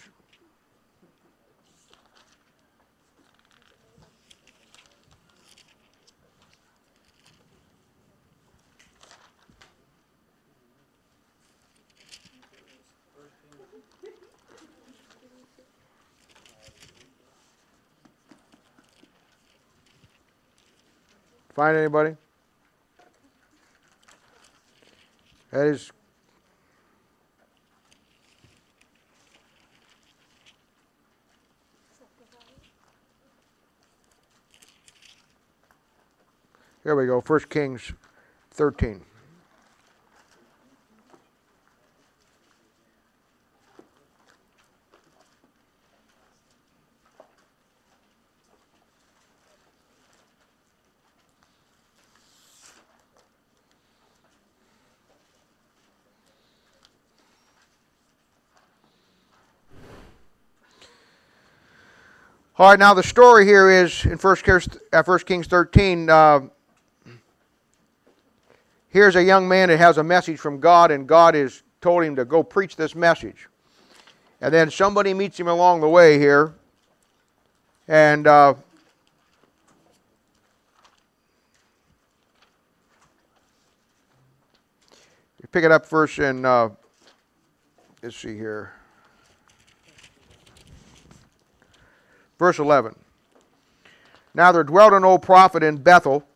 Find anybody? That is Here we go, First Kings thirteen. All right, now the story here is in First Kings thirteen. Uh, here's a young man that has a message from God, and God has told him to go preach this message. And then somebody meets him along the way here, and uh, you pick it up first in, uh, let's see here, verse eleven. Now there dwelt an old prophet in Bethel,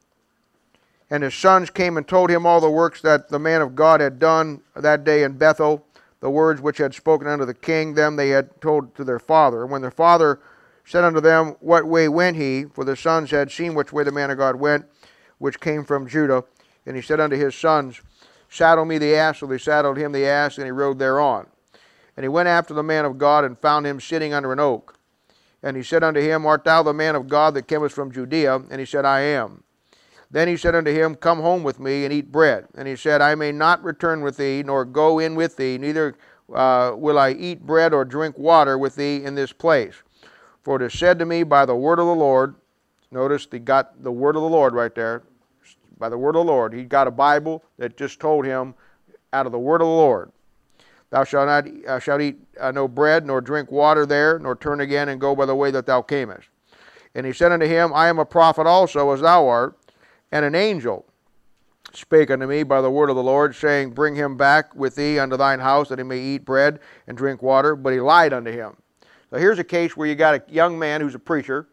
and his sons came and told him all the works that the man of God had done that day in Bethel, the words which had spoken unto the king, them they had told to their father. And when their father said unto them, What way went he? For the sons had seen which way the man of God went, which came from Judah. And he said unto his sons, Saddle me the ass. So they saddled him the ass, and he rode thereon. And he went after the man of God, and found him sitting under an oak. And he said unto him, Art thou the man of God that camest from Judea? And he said, I am. Then he said unto him, Come home with me, and eat bread. And he said, I may not return with thee, nor go in with thee, neither uh, will I eat bread or drink water with thee in this place. For it is said to me by the word of the Lord. Notice he got the word of the Lord right there. By the word of the Lord. He got a Bible that just told him out of the word of the Lord. Thou shalt not uh, shalt eat uh, no bread, nor drink water there, nor turn again and go by the way that thou camest. And he said unto him, I am a prophet also, as thou art. And an angel spake unto me by the word of the Lord, saying, Bring him back with thee unto thine house, that he may eat bread and drink water. But he lied unto him. So here's a case where you got a young man who's a preacher,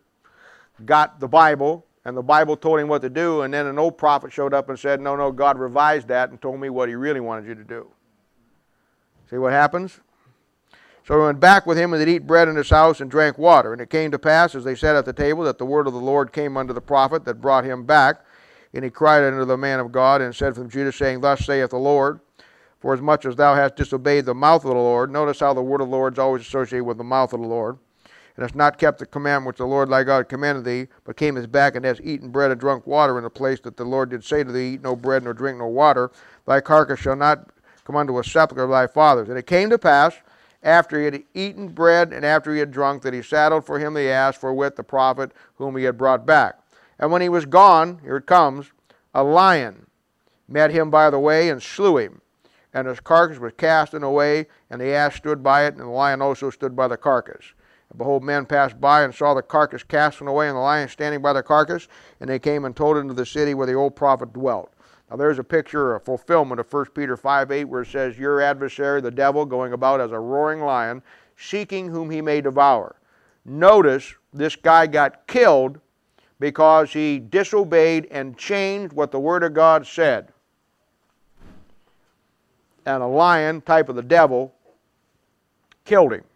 got the Bible, and the Bible told him what to do, and then an old prophet showed up and said, No, no, God revised that and told me what he really wanted you to do. See what happens? So he went back with him, and did eat bread in his house and drank water. And it came to pass, as they sat at the table, that the word of the Lord came unto the prophet that brought him back. And he cried unto the man of God, and said from Judah, saying, Thus saith the Lord, For as much as thou hast disobeyed the mouth of the Lord, notice how the word of the Lord is always associated with the mouth of the Lord, and hast not kept the commandment which the Lord thy God commanded thee, but camest back and hast eaten bread and drunk water in the place that the Lord did say to thee, Eat no bread, nor drink no water, thy carcass shall not come unto a sepulchre of thy fathers. And it came to pass, after he had eaten bread and after he had drunk, that he saddled for him the ass, forthwith the prophet whom he had brought back. And when he was gone, here it comes, a lion met him by the way and slew him. And his carcass was cast away, and the ass stood by it, and the lion also stood by the carcass. And behold, men passed by and saw the carcass cast away, and the lion standing by the carcass, and they came and told it into the city where the old prophet dwelt. Now there's a picture, a fulfillment of First Peter five eight, where it says, Your adversary, the devil, going about as a roaring lion, seeking whom he may devour. Notice this guy got killed because he disobeyed and changed what the Word of God said. And a lion, type of the devil, killed him.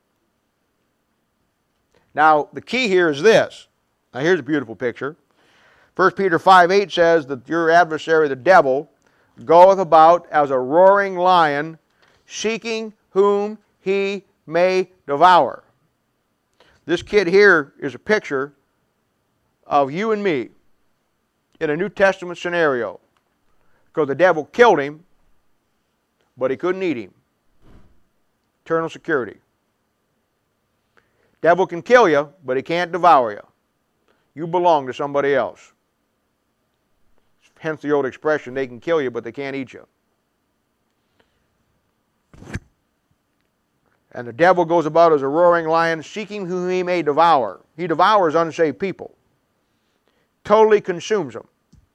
Now, the key here is this. Now, here's a beautiful picture. First Peter five eight says that your adversary, the devil, goeth about as a roaring lion, seeking whom he may devour. This kid here is a picture of you and me in a New Testament scenario. Because the devil killed him, but he couldn't eat him. Eternal security. Devil can kill you, but he can't devour you. You belong to somebody else. Hence the old expression, they can kill you, but they can't eat you. And the devil goes about as a roaring lion, seeking whom he may devour. He devours unsaved people. Totally consumes them.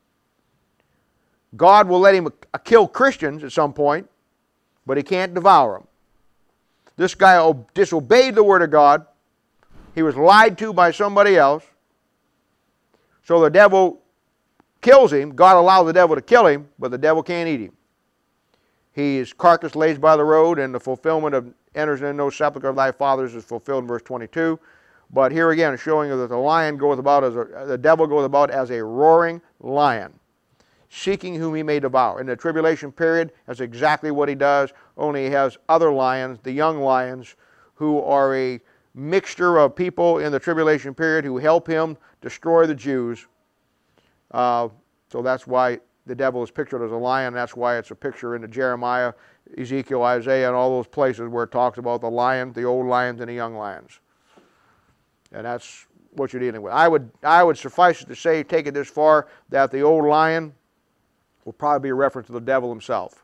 God will let him kill Christians at some point, but he can't devour them. This guy disobeyed the Word of God. He was lied to by somebody else. So the devil kills him. God allowed the devil to kill him, but the devil can't eat him. His carcass lays by the road, and the fulfillment of enters in no sepulchre of thy fathers is fulfilled in verse twenty-two. But here again, showing that the lion goeth about as a, the devil goeth about as a roaring lion, seeking whom he may devour. In the tribulation period, that's exactly what he does, only he has other lions, the young lions, who are a mixture of people in the tribulation period who help him destroy the Jews. Uh, so that's why the devil is pictured as a lion. That's why it's a picture into Jeremiah, Ezekiel, Isaiah, and all those places where it talks about the lion, the old lions, and the young lions. And that's what you're dealing with. I would, I would suffice it to say, take it this far, that the old lion will probably be a reference to the devil himself.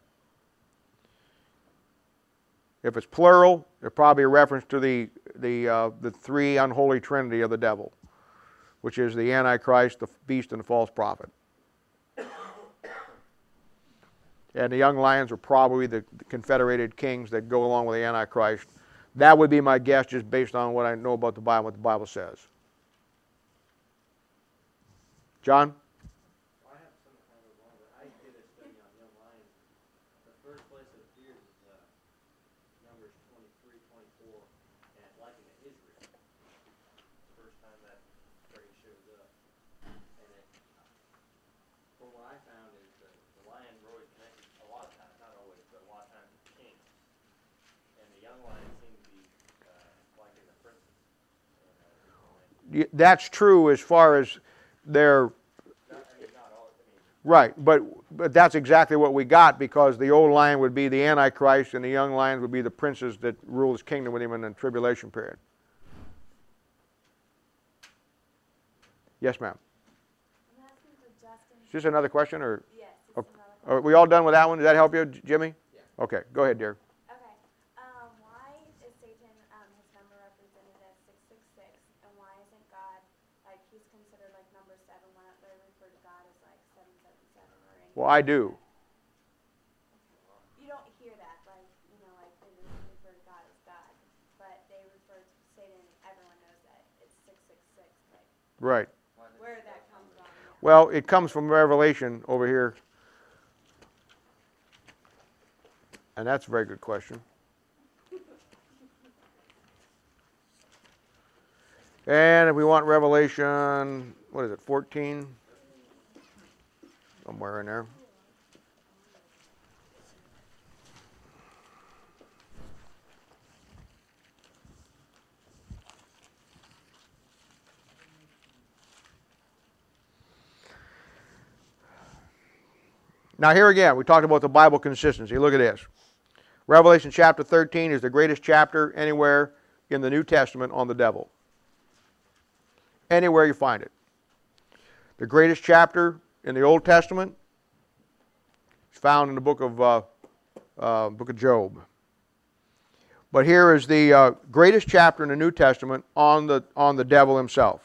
If it's plural, it'll probably be a reference to the, the, uh, the three unholy trinity of the devil, which is the Antichrist, the beast, and the false prophet. And the young lions are probably the, the confederated kings that go along with the Antichrist. That would be my guess, just based on what I know about the Bible, what the Bible says. John? I have some kind of one, but I did a study on young lions. The first place it appears is uh, Numbers twenty-three, twenty-four, and like in Israel. First time that phrase shows up. And it, from what I found is the, the lion were always connected a lot of times, not always, but a lot of times to kings. And the young lions seem to be uh, like in the princes. And, uh, Y- That's true as far as their... not, I mean, not all, I mean, Right, but, but that's exactly what we got, because the old lion would be the Antichrist and the young lions would be the princes that rule his kingdom with him in the tribulation period. Yes, ma'am. I'm asking for Justin. Is this another question, or Yes, Oh, it's another are we all done with that one? Does that help you, J- Jimmy? Yeah. Okay, go ahead, dear. Okay. Um, why is Satan, um, his number represented as six six six, and why isn't God, like, he's considered like number seven, when they refer to God as like seven seven seven or anything? Well, I do. You don't hear that, like, you know, like they refer to God as God, but they refer to Satan, everyone knows that it's six six six, like, Right. where that comes from. Yeah. Well, it comes from Revelation over here. And that's a very good question. And if we want Revelation, what is it, fourteen? Somewhere in there. Now here again, we talked about the Bible consistency. Look at this. Revelation chapter thirteen is the greatest chapter anywhere in the New Testament on the devil. Anywhere you find it. The greatest chapter in the Old Testament is found in the book of uh, uh, book of Job. But here is the uh, greatest chapter in the New Testament on the on the devil himself.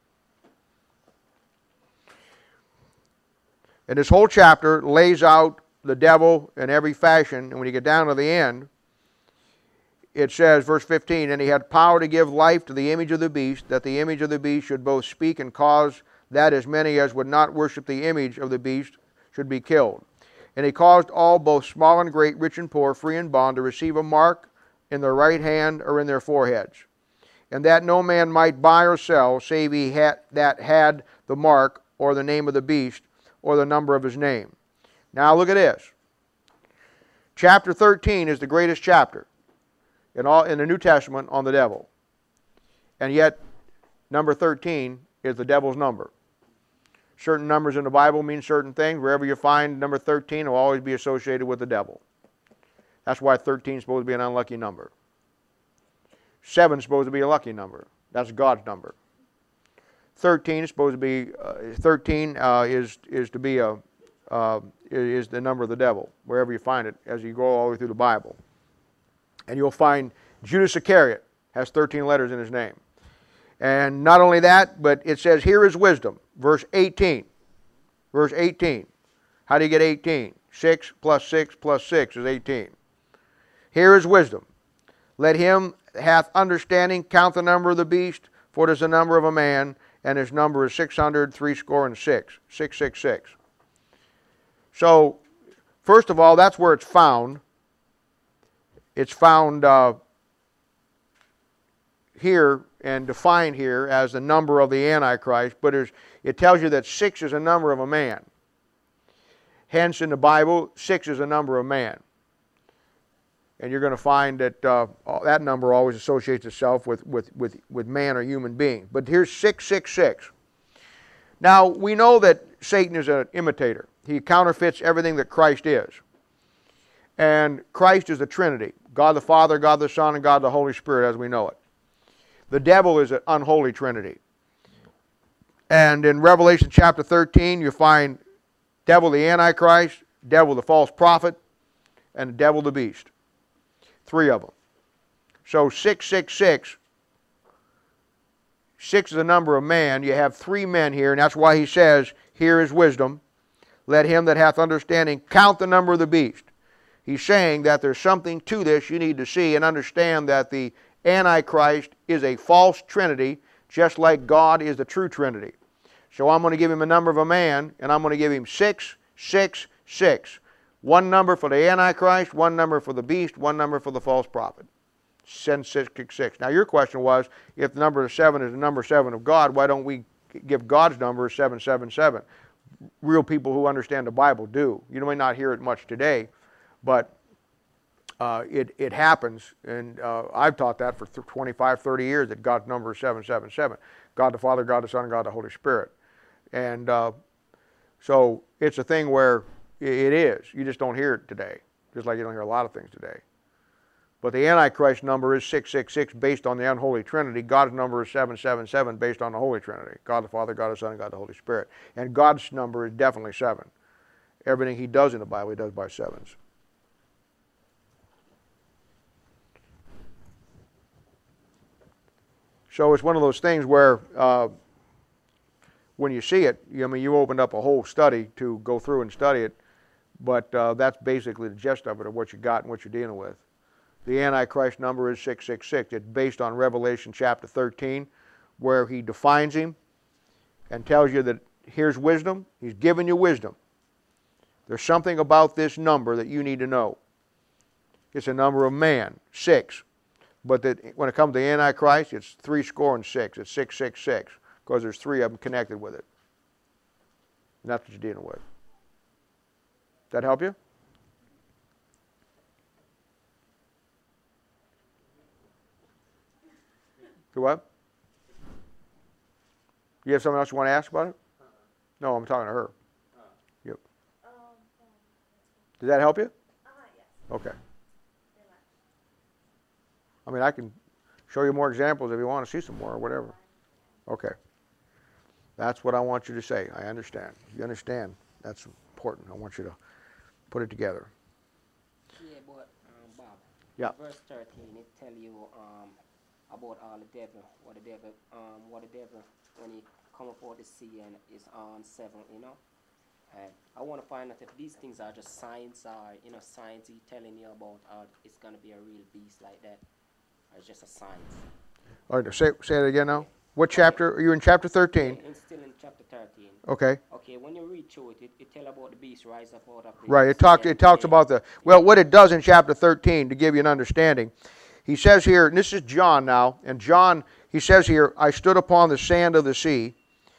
And this whole chapter lays out the devil in every fashion. And when you get down to the end, it says, verse fifteen, and he had power to give life to the image of the beast, that the image of the beast should both speak and cause that as many as would not worship the image of the beast should be killed. And he caused all, both small and great, rich and poor, free and bond, to receive a mark in their right hand or in their foreheads. And that no man might buy or sell, save he had, that had the mark or the name of the beast or the number of his name. Now look at this. Chapter thirteen is the greatest chapter in all in the New Testament on the devil. And yet, number thirteen is the devil's number. Certain numbers in the Bible mean certain things. Wherever you find number thirteen, it will always be associated with the devil. That's why thirteen is supposed to be an unlucky number. seven is supposed to be a lucky number. That's God's number. thirteen is supposed to be, uh, thirteen uh, is, is to be a, uh, is the number of the devil, wherever you find it, as you go all the way through the Bible. And you'll find Judas Iscariot has thirteen letters in his name. And not only that, but it says, here is wisdom, verse eighteen. Verse eighteen. How do you get eighteen? six plus six plus six is eighteen. Here is wisdom. Let him hath understanding count the number of the beast, for it is the number of a man, and his number is six hundred threescore and six. six six six. So, first of all, that's where it's found. It's found uh, here and defined here as the number of the Antichrist, but it tells you that six is a number of a man. Hence, in the Bible, six is a number of man. And you're going to find that uh, that number always associates itself with, with, with, with man or human being. But here's six six six. Now, we know that Satan is an imitator. He counterfeits everything that Christ is. And Christ is the Trinity. God the Father, God the Son, and God the Holy Spirit as we know it. The devil is an unholy trinity. And in Revelation chapter thirteen, you find devil the Antichrist, devil the false prophet, and the devil the beast. Three of them. So six six six, six is the number of man. You have three men here, and that's why he says, here is wisdom. Let him that hath understanding count the number of the beast. He's saying that there's something to this you need to see and understand that the Antichrist is a false trinity, just like God is the true trinity. So I'm going to give him a number of a man, and I'm going to give him six six six. One number for the Antichrist, one number for the beast, one number for the false prophet. six six six. Now your question was, if the number seven is the number seven of God, why don't we give God's number as seven seven seven? Real people who understand the Bible do. You may not hear it much today, but uh, it, it happens, and uh, I've taught that for twenty-five, thirty years, that God's number is seven seven seven. God the Father, God the Son, God the Holy Spirit. And uh, so it's a thing where it is. You just don't hear it today, just like you don't hear a lot of things today. But the Antichrist number is six six six based on the unholy trinity. God's number is seven seven seven based on the Holy Trinity. God the Father, God the Son, and God the Holy Spirit. And God's number is definitely seven. Everything he does in the Bible, he does by sevens. So it's one of those things where uh, when you see it, you, I mean, you opened up a whole study to go through and study it, but uh, that's basically the gist of it, of what you got and what you're dealing with. The Antichrist number is six six six. It's based on Revelation chapter thirteen, where he defines him and tells you that here's wisdom. He's given you wisdom. There's something about this number that you need to know. It's a number of man, six. But that when it comes to the Antichrist, it's three score and six. It's six six six, because there's three of them connected with it. And that's what you're dealing with. Does that help you? Do what? You have something else you want to ask about it? Uh-uh. No, I'm talking to her. Uh. Yep. Um, Does that help you? uh, yes, Okay. very much. I mean, I can show you more examples if you want to see some more or whatever. Okay. That's what I want you to say. I understand. You understand? That's important. I want you to put it together. Yeah, but um, Bob. Yeah. Verse thirteen, it tell you um about all the devil, what the devil, um, what the devil when he come upon the sea and is on seven, you know. And I want to find out if these things are just signs, or you know, signs he telling you about, or it's gonna be a real beast like that, or it's just a science. All right. Say say it again now. What chapter? Are you in chapter thirteen? Yeah, it's still in chapter thirteen. Okay. Okay, when you read through it, it, it tell about the beast rise up out of the Right. It sea talks. and It talks yeah. about the well. What it does in chapter thirteen, to give you an understanding, he says here, and this is John now, and John, he says here, I stood upon the sand of the sea,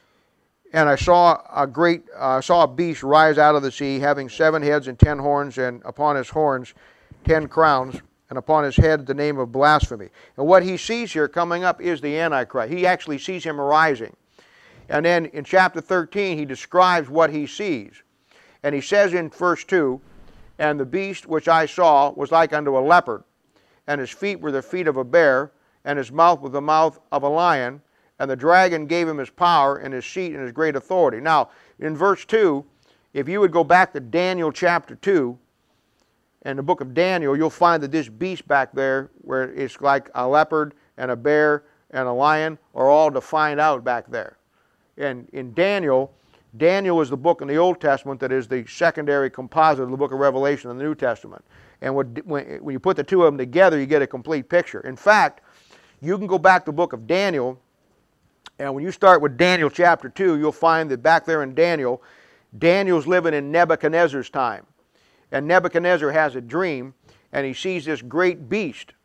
and I saw a great, I uh, saw a beast rise out of the sea, having seven heads and ten horns, and upon his horns ten crowns, and upon his head the name of blasphemy. And what he sees here coming up is the Antichrist. He actually sees him rising. And then in chapter thirteen, he describes what he sees. And he says in verse two, and the beast which I saw was like unto a leopard, and his feet were the feet of a bear, and his mouth was the mouth of a lion, and the dragon gave him his power and his seat and his great authority. Now, in verse two, if you would go back to Daniel chapter two, and the book of Daniel, you'll find that this beast back there, where it's like a leopard and a bear and a lion, are all defined out back there. And in Daniel, Daniel is the book in the Old Testament that is the secondary composite of the book of Revelation in the New Testament. And when, when you put the two of them together, you get a complete picture. In fact, you can go back to the book of Daniel, and when you start with Daniel chapter two, you'll find that back there in Daniel, Daniel's living in Nebuchadnezzar's time. And Nebuchadnezzar has a dream, and he sees this great beast.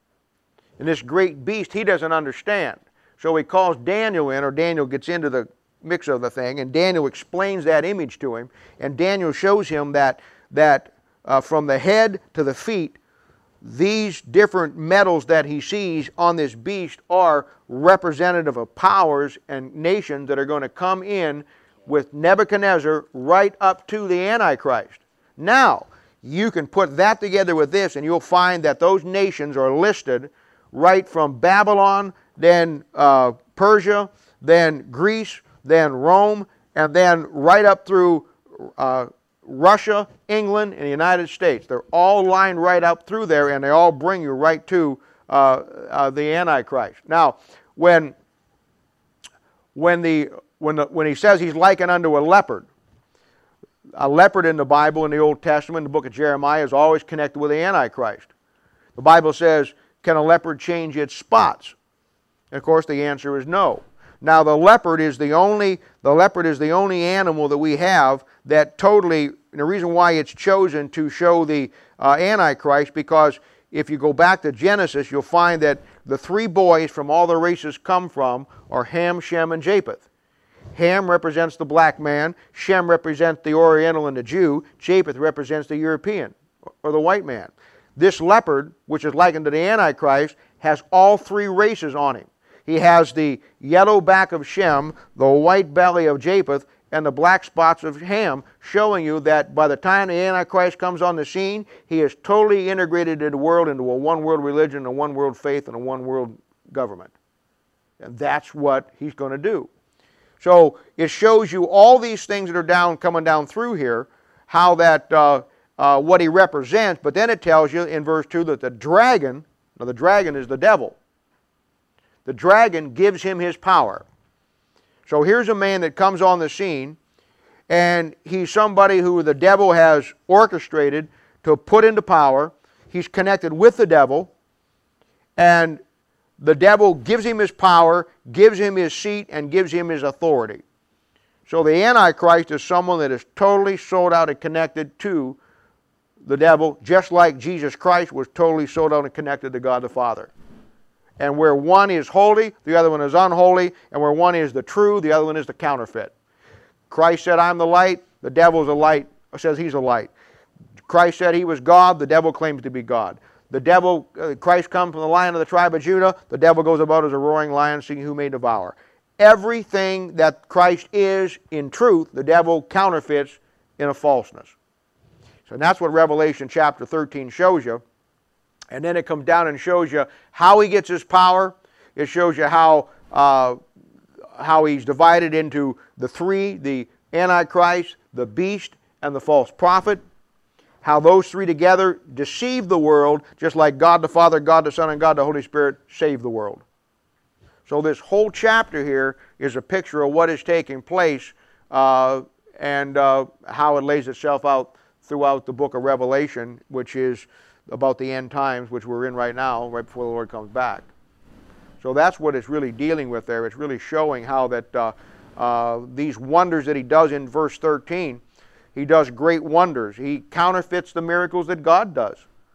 And this great beast he doesn't understand. So he calls Daniel in, or Daniel gets into the mix of the thing, and Daniel explains that image to him. And Daniel shows him that, that uh, from the head to the feet, these different metals that he sees on this beast are representative of powers and nations that are going to come in with Nebuchadnezzar right up to the Antichrist. Now, you can put that together with this, and you'll find that those nations are listed right from Babylon then uh, Persia, then Greece, then Rome, and then right up through uh, Russia, England, and the United States. They're all lined right up through there, and they all bring you right to uh, uh, the Antichrist. Now, when when the when the, when he says he's likened unto a leopard, a leopard in the Bible, in the Old Testament, the book of Jeremiah, is always connected with the Antichrist. The Bible says, can a leopard change its spots? And of course, the answer is no. Now, the leopard is the only the leopard is the only animal that we have that totally. And the reason why it's chosen to show the uh, Antichrist, because if you go back to Genesis, you'll find that the three boys from all the races come from are Ham, Shem, and Japheth. Ham represents the black man, Shem represents the Oriental and the Jew, Japheth represents the European or the white man. This leopard, which is likened to the Antichrist, has all three races on him. He has the yellow back of Shem, the white belly of Japheth, and the black spots of Ham, showing you that by the time the Antichrist comes on the scene, he is totally integrated in the world into a one-world religion, a one-world faith, and a one-world government. And that's what he's going to do. So it shows you all these things that are down, coming down through here, how that, uh, uh, what he represents, but then it tells you in verse two that the dragon, now the dragon is the devil. The dragon gives him his power. So here's a man that comes on the scene, and he's somebody who the devil has orchestrated to put into power. He's connected with the devil, and the devil gives him his power, gives him his seat, and gives him his authority. So the Antichrist is someone that is totally sold out and connected to the devil, just like Jesus Christ was totally sold out and connected to God the Father. And where one is holy, the other one is unholy, and where one is the true, the other one is the counterfeit. Christ said, I'm the light, the devil is a light, says he's a light. Christ said he was God, the devil claims to be God. The devil, uh, Christ comes from the lion of the tribe of Judah, the devil goes about as a roaring lion, seeking who may devour. Everything that Christ is in truth, the devil counterfeits in a falseness. So that's what Revelation chapter thirteen shows you. And then it comes down and shows you how he gets his power. It shows you how, uh, how he's divided into the three, the Antichrist, the beast, and the false prophet. How those three together deceive the world, just like God the Father, God the Son, and God the Holy Spirit save the world. So this whole chapter here is a picture of what is taking place uh, and uh, how it lays itself out throughout the book of Revelation, which is about the end times, which we're in right now, right before the Lord comes back. So that's what it's really dealing with there. It's really showing how that uh, uh, these wonders that he does in verse thirteen, he does great wonders. He counterfeits the miracles that God does.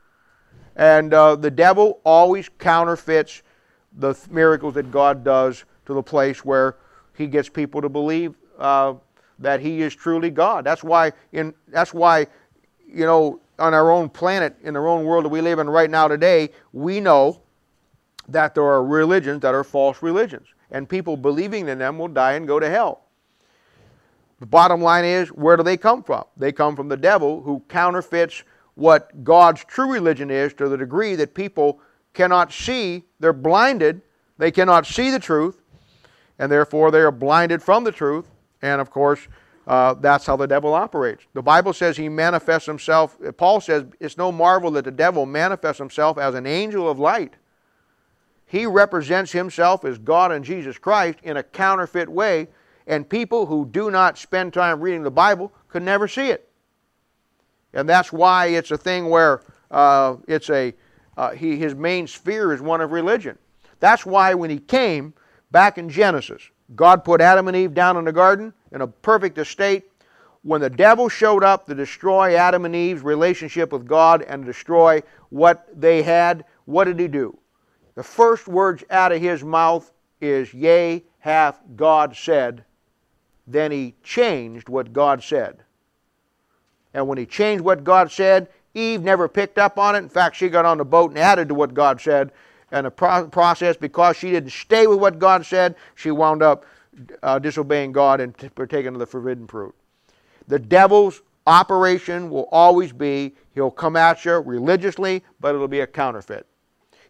And uh, the devil always counterfeits the th- miracles that God does to the place where he gets people to believe uh, that he is truly God. That's why, in, that's why, you know, on our own planet, in our own world that we live in right now today, we know that there are religions that are false religions. And people believing in them will die and go to hell. The bottom line is, where do they come from? They come from the devil, who counterfeits what God's true religion is to the degree that people cannot see. They're blinded. They cannot see the truth. And therefore they are blinded from the truth. And of course, Uh, that's how the devil operates. The Bible says he manifests himself, Paul says it's no marvel that the devil manifests himself as an angel of light. He represents himself as God and Jesus Christ in a counterfeit way, and people who do not spend time reading the Bible could never see it. And that's why it's a thing where uh, it's a, uh, he, his main sphere is one of religion. That's why when he came back in Genesis, God put Adam and Eve down in the garden in a perfect estate. When the devil showed up to destroy Adam and Eve's relationship with God and destroy what they had, what did he do? The first words out of his mouth is, "Yea, hath God said." Then he changed what God said. And when he changed what God said, Eve never picked up on it. In fact, she got on the boat and added to what God said. And the pro- process, because she didn't stay with what God said, she wound up uh, disobeying God and t- partaking of the forbidden fruit. The devil's operation will always be, he'll come at you religiously, but it'll be a counterfeit.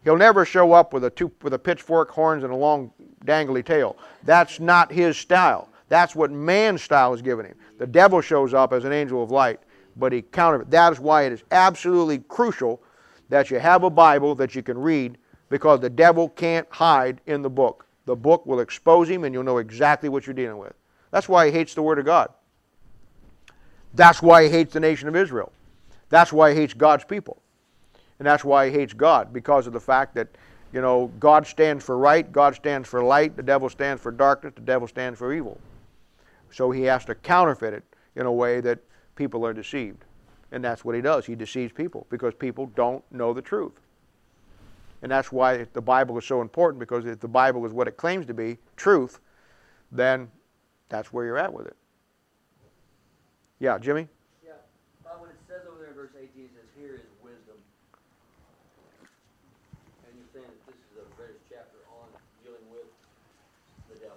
He'll never show up with a two, with a pitchfork, horns, and a long dangly tail. That's not his style. That's what man's style is given him. The devil shows up as an angel of light, but he counterfeit. That is why it is absolutely crucial that you have a Bible that you can read, because the devil can't hide in the book. The book will expose him, and you'll know exactly what you're dealing with. That's why he hates the Word of God. That's why he hates the nation of Israel. That's why he hates God's people. And that's why he hates God, because of the fact that, you know, God stands for right, God stands for light, the devil stands for darkness, the devil stands for evil. So he has to counterfeit it in a way that people are deceived. And that's what he does. He deceives people because people don't know the truth. And that's why the Bible is so important, because if the Bible is what it claims to be, truth, then that's where you're at with it. Yeah, Jimmy? Yeah, Bob, when it says over there in verse eighteen, it says, here is wisdom. And you're saying that this is a British chapter on dealing with the devil.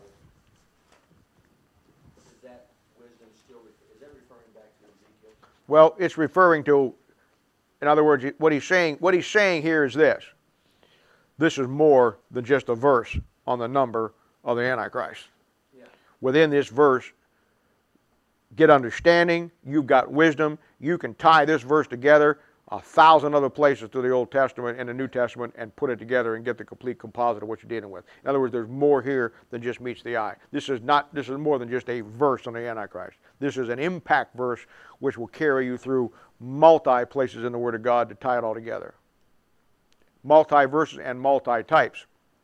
Is that wisdom still, is that referring back to Ezekiel? Well, it's referring to, in other words, what he's saying, what he's saying here is this. This is more than just a verse on the number of the Antichrist. Yeah. Within this verse, get understanding, you've got wisdom, you can tie this verse together a thousand other places through the Old Testament and the New Testament and put it together and get the complete composite of what you're dealing with. In other words, there's more here than just meets the eye. This is not, this is more than just a verse on the Antichrist. This is an impact verse which will carry you through multi places in the Word of God to tie it all together. Multi-verses and multi-types.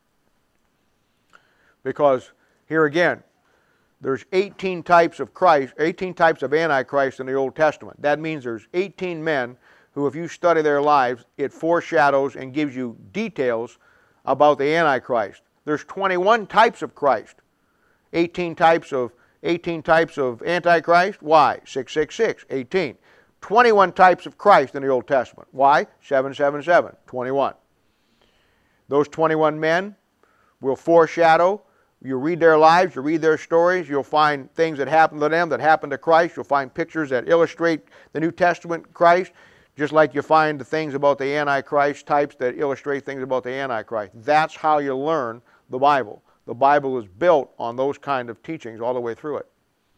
Because here again, there's eighteen types of Christ, eighteen types of Antichrist in the Old Testament. That means there's eighteen men who, if you study their lives, it foreshadows and gives you details about the Antichrist. There's twenty-one types of Christ. eighteen types of eighteen types of Antichrist. Why? six six six, eighteen. twenty-one types of Christ in the Old Testament. Why? seven seven seven, twenty-one. Those twenty-one men will foreshadow. You read their lives, you read their stories, you'll find things that happened to them that happened to Christ. You'll find pictures that illustrate the New Testament Christ, just like you find the things about the Antichrist types that illustrate things about the Antichrist. That's how you learn the Bible. The Bible is built on those kind of teachings all the way through it.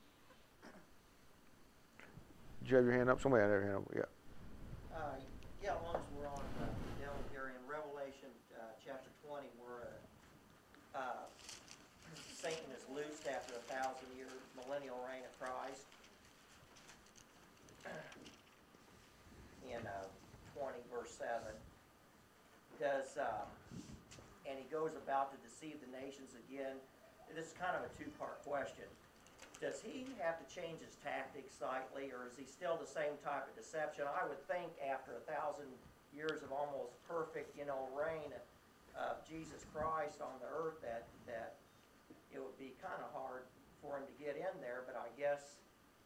Did you have your hand up? Somebody had their hand up. Yeah. Uh, yeah, as long as we're on uh, down here in Revelation uh, chapter twenty, where uh, uh, Satan is loosed after a thousand year millennial reign of Christ. In uh, twenty verse seven, does uh, and he goes about to deceive the nations again. This is kind of a two-part question. Does he have to change his tactics slightly, or is he still the same type of deception? I would think after a thousand years of almost perfect, you know, reign of Jesus Christ on the earth, that that it would be kind of hard for him to get in there. But I guess,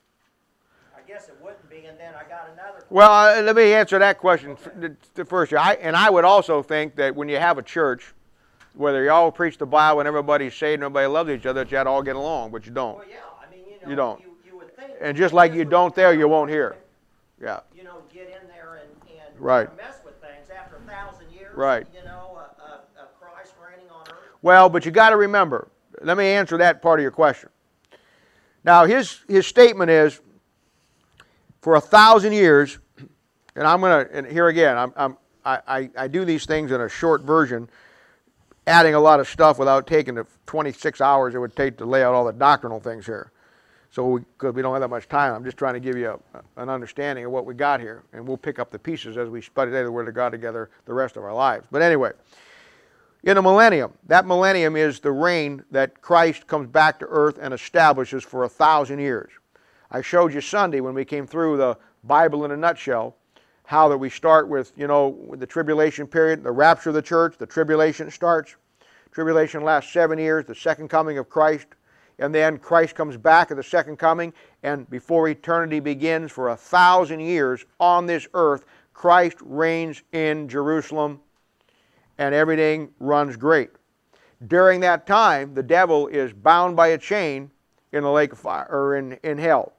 I guess it wouldn't be. And then I got another question. Well, uh, let me answer that question okay. first. I, and I would also think that when you have a church, whether you all preach the Bible and everybody's saved and everybody loves each other, that you ought to all get along, but you don't. Well, yeah, I mean, you know, you don't. You, you would think. And just like you don't there, you won't here. Yeah. You know, get in there and, and right. mess with things after a thousand years. Right. You know, uh, uh, uh, Christ reigning on earth. Well, but you got to remember. Let me answer that part of your question. Now, his his statement is, for a thousand years, and I'm gonna, and here again, I'm, I'm I, I I do these things in a short version, adding a lot of stuff without taking the twenty-six hours it would take to lay out all the doctrinal things here. So, because we, we don't have that much time, I'm just trying to give you a, an understanding of what we got here, and we'll pick up the pieces as we study the Word of God together the rest of our lives. But anyway, in a millennium, that millennium is the reign that Christ comes back to earth and establishes for a thousand years. I showed you Sunday when we came through the Bible in a nutshell, how that we start with, you know, with the tribulation period, the rapture of the church, the tribulation starts. Tribulation lasts seven years, the second coming of Christ, and then Christ comes back at the second coming, and before eternity begins for a thousand years on this earth, Christ reigns in Jerusalem, and everything runs great. During that time, the devil is bound by a chain in the lake of fire, or in, in hell.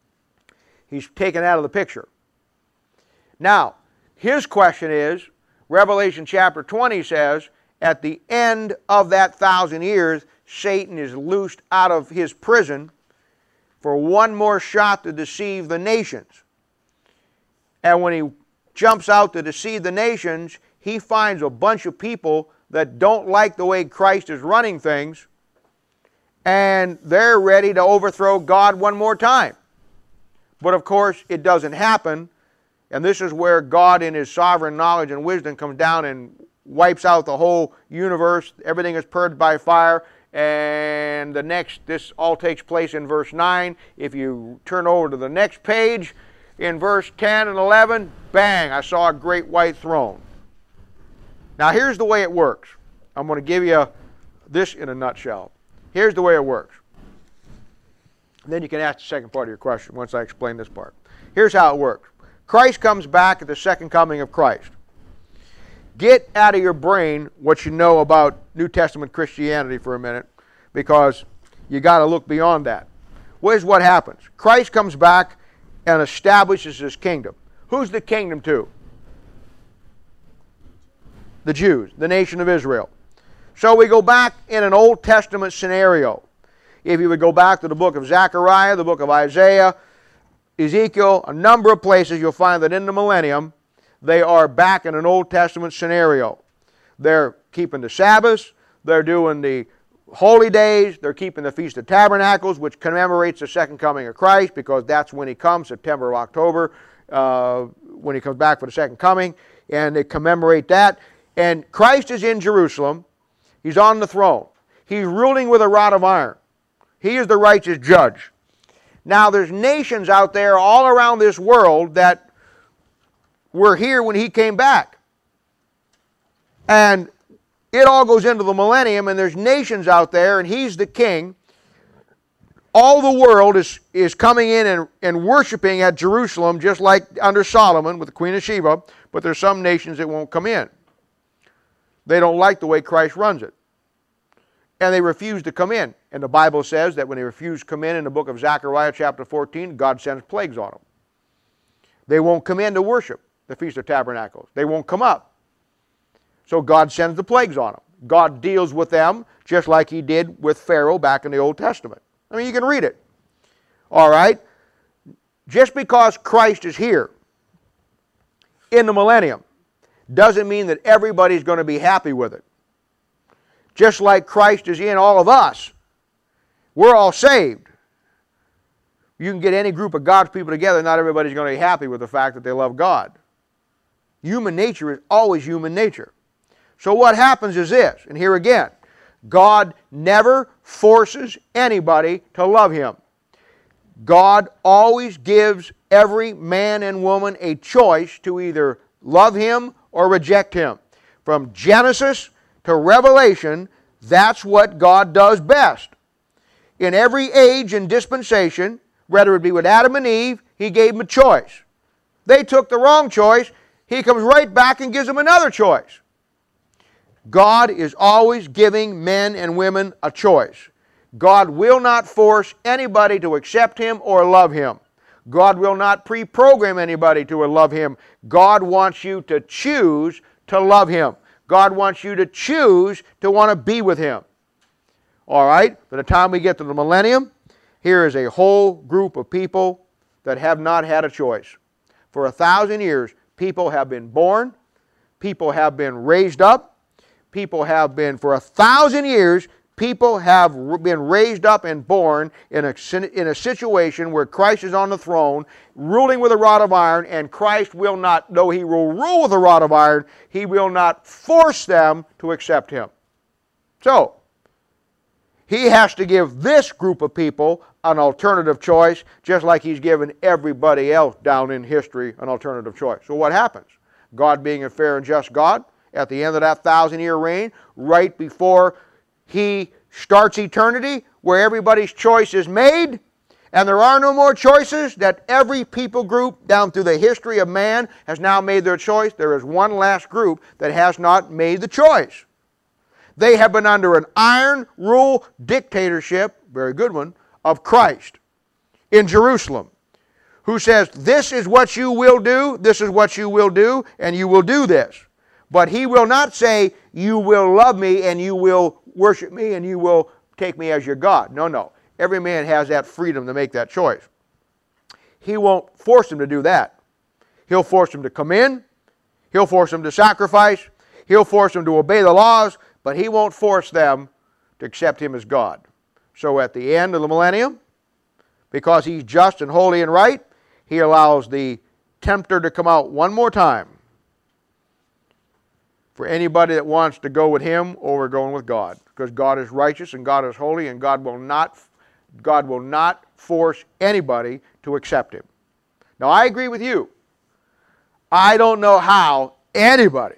He's taken out of the picture. Now, his question is, Revelation chapter twenty says, at the end of that thousand years, Satan is loosed out of his prison for one more shot to deceive the nations. And when he jumps out to deceive the nations, he finds a bunch of people that don't like the way Christ is running things, and they're ready to overthrow God one more time. But of course, it doesn't happen, and this is where God in His sovereign knowledge and wisdom comes down and wipes out the whole universe. Everything is purged by fire, and the next, this all takes place in verse nine. If you turn over to the next page, in verse ten and eleven, bang, I saw a great white throne. Now here's the way it works. I'm going to give you this in a nutshell. Here's the way it works. Then you can ask the second part of your question once I explain this part. Here's how it works. Christ comes back at the second coming of Christ. Get out of your brain what you know about New Testament Christianity for a minute, because you got to look beyond that. Here's what happens. Christ comes back and establishes His kingdom. Who's the kingdom to? The Jews, the nation of Israel. So we go back in an Old Testament scenario. If you would go back to the book of Zechariah, the book of Isaiah, Ezekiel, a number of places, you'll find that in the millennium, they are back in an Old Testament scenario. They're keeping the Sabbaths, they're doing the holy days, they're keeping the Feast of Tabernacles, which commemorates the second coming of Christ, because that's when He comes, September or October, uh, when He comes back for the second coming, and they commemorate that. And Christ is in Jerusalem. He's on the throne. He's ruling with a rod of iron. He is the righteous judge. Now there's nations out there all around this world that were here when He came back. And it all goes into the millennium, and there's nations out there, and He's the king. All the world is, is coming in and, and worshiping at Jerusalem, just like under Solomon with the Queen of Sheba, but there's some nations that won't come in. They don't like the way Christ runs it. And they refuse to come in. And the Bible says that when they refuse to come in, in the book of Zechariah chapter fourteen, God sends plagues on them. They won't come in to worship the Feast of Tabernacles. They won't come up. So God sends the plagues on them. God deals with them just like He did with Pharaoh back in the Old Testament. I mean, you can read it. All right? Just because Christ is here in the millennium doesn't mean that everybody's going to be happy with it. Just like Christ is in all of us. We're all saved. You can get any group of God's people together, not everybody's going to be happy with the fact that they love God. Human nature is always human nature. So what happens is this, and here again, God never forces anybody to love Him. God always gives every man and woman a choice to either love Him or reject Him. From Genesis to Revelation, that's what God does best. In every age and dispensation, whether it be with Adam and Eve, He gave them a choice. They took the wrong choice. He comes right back and gives them another choice. God is always giving men and women a choice. God will not force anybody to accept Him or love Him. God will not pre-program anybody to love Him. God wants you to choose to love Him. God wants you to choose to want to be with Him. All right? By the time we get to the millennium, here is a whole group of people that have not had a choice. For a thousand years, people have been born, people have been raised up, people have been, for a thousand years, people have been raised up and born in a, in a situation where Christ is on the throne, ruling with a rod of iron, and Christ will not, though He will rule with a rod of iron, He will not force them to accept Him. So, He has to give this group of people an alternative choice, just like He's given everybody else down in history an alternative choice. So what happens? God being a fair and just God, at the end of that thousand-year reign, right before He starts eternity, where everybody's choice is made, and there are no more choices, that every people group down through the history of man has now made their choice. There is one last group that has not made the choice. They have been under an iron rule dictatorship, very good one, of Christ in Jerusalem, who says, this is what you will do, this is what you will do, and you will do this. But he will not say, you will love me and you will worship me and you will take me as your God. No, no. Every man has that freedom to make that choice. He won't force them to do that. He'll force them to come in. He'll force them to sacrifice. He'll force them to obey the laws, but he won't force them to accept him as God. So at the end of the millennium, because he's just and holy and right, he allows the tempter to come out one more time for anybody that wants to go with him over going with God. Because God is righteous and God is holy, and God will not, God will not force anybody to accept him. Now I agree with you. I don't know how anybody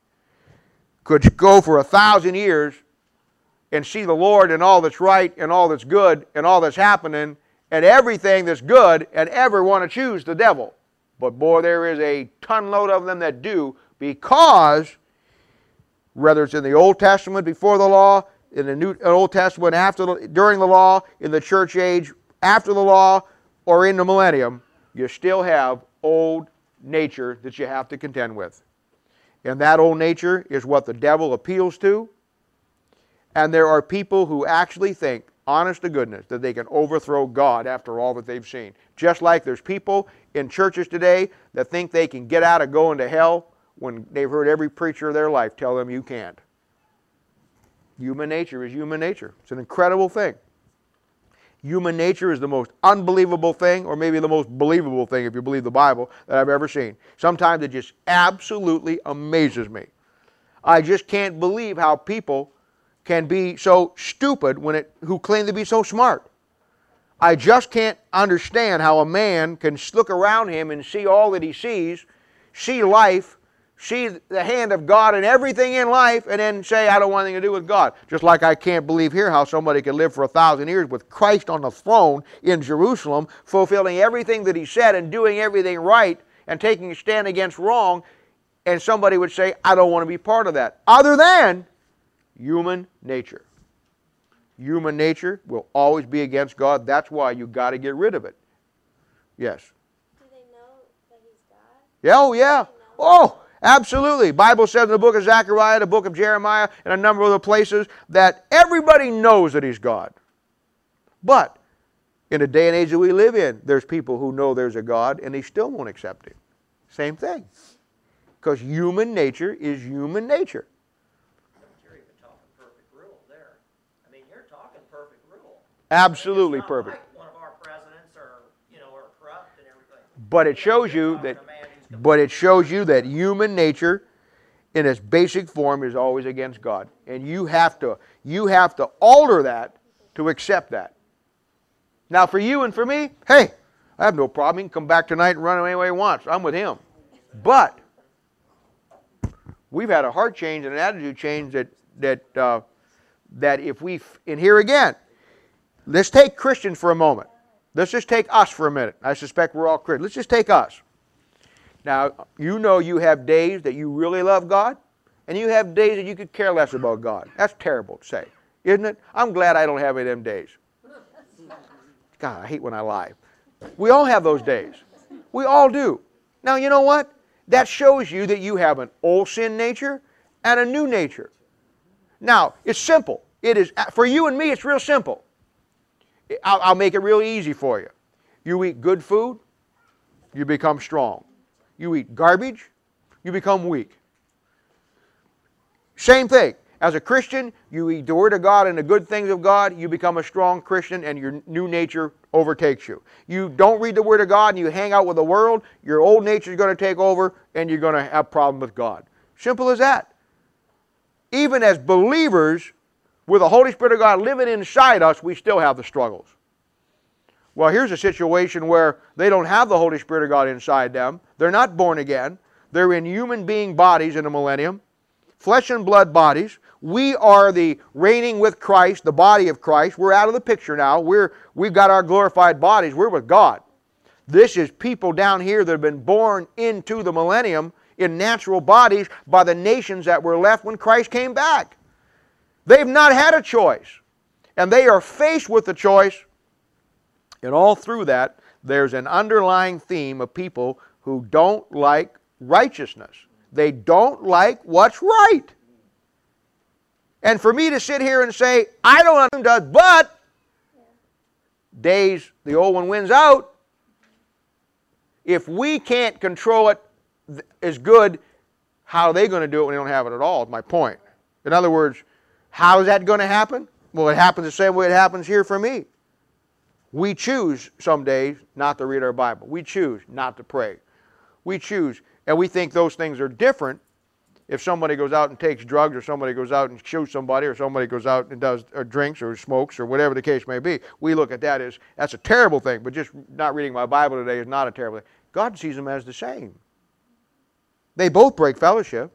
could go for a thousand years and see the Lord and all that's right and all that's good and all that's happening and everything that's good and ever want to choose the devil. But boy, there is a ton load of them that do, because whether it's in the Old Testament before the law, in the New Old Testament after the, during the law, in the church age after the law, or in the millennium, you still have old nature that you have to contend with. And that old nature is what the devil appeals to. And there are people who actually think, honest to goodness, that they can overthrow God after all that they've seen. Just like there's people in churches today that think they can get out of going to hell when they've heard every preacher of their life tell them you can't. Human nature is human nature. It's an incredible thing. Human nature is the most unbelievable thing, or maybe the most believable thing, if you believe the Bible, that I've ever seen. Sometimes it just absolutely amazes me. I just can't believe how people can be so stupid when it, who claim to be so smart. I just can't understand how a man can look around him and see all that he sees, see life, see the hand of God in everything in life, and then say, I don't want anything to do with God. Just like I can't believe here how somebody could live for a thousand years with Christ on the throne in Jerusalem, fulfilling everything that he said and doing everything right and taking a stand against wrong, and somebody would say, I don't want to be part of that. Other than human nature. Human nature will always be against God. That's why you got to get rid of it. Yes. Do they know that he's God? Yeah, oh yeah. Oh, absolutely. Bible says in the book of Zechariah, the book of Jeremiah, and a number of other places that everybody knows that he's God. But in the day and age that we live in, there's people who know there's a God and they still won't accept him. Same thing. Because human nature is human nature. Absolutely perfect. Like one of our presidents are, you know, are corrupt and everything. But it shows you that, but it shows you that human nature, in its basic form, is always against God, and you have to, you have to alter that to accept that. Now, for you and for me, hey, I have no problem. He can come back tonight and run any way he wants. I'm with him. But we've had a heart change and an attitude change that that uh, that if we, and here again. Let's take Christians for a moment. Let's just take us for a minute. I suspect we're all Christians. Let's just take us. Now, you know you have days that you really love God, and you have days that you could care less about God. That's terrible to say, isn't it? I'm glad I don't have any of them days. God, I hate when I lie. We all have those days. We all do. Now, you know what? That shows you that you have an old sin nature and a new nature. Now, it's simple. It is, for you and me, it's real simple. I'll, I'll make it really easy for you. You eat good food, you become strong. You eat garbage, you become weak. Same thing. As a Christian, you eat the Word of God and the good things of God, you become a strong Christian and your new nature overtakes you. You don't read the Word of God and you hang out with the world, your old nature is going to take over and you're going to have problems with God. Simple as that. Even as believers, with the Holy Spirit of God living inside us, we still have the struggles. Well, here's a situation where they don't have the Holy Spirit of God inside them. They're not born again. They're in human being bodies in the millennium. Flesh and blood bodies. We are the reigning with Christ, the body of Christ. We're out of the picture now. We're, we've got our glorified bodies. We're with God. This is people down here that have been born into the millennium in natural bodies by the nations that were left when Christ came back. They've not had a choice. And they are faced with the choice. And all through that, there's an underlying theme of people who don't like righteousness. They don't like what's right. And for me to sit here and say, I don't know does, but days, the old one wins out. If we can't control it as good, how are they going to do it when they don't have it at all, is my point. In other words, how is that going to happen? Well, it happens the same way it happens here for me. We choose some days not to read our Bible. We choose not to pray. We choose, and we think those things are different if somebody goes out and takes drugs, or somebody goes out and shoots somebody, or somebody goes out and does or drinks or smokes or whatever the case may be. We look at that as, that's a terrible thing, but just not reading my Bible today is not a terrible thing. God sees them as the same. They both break fellowship.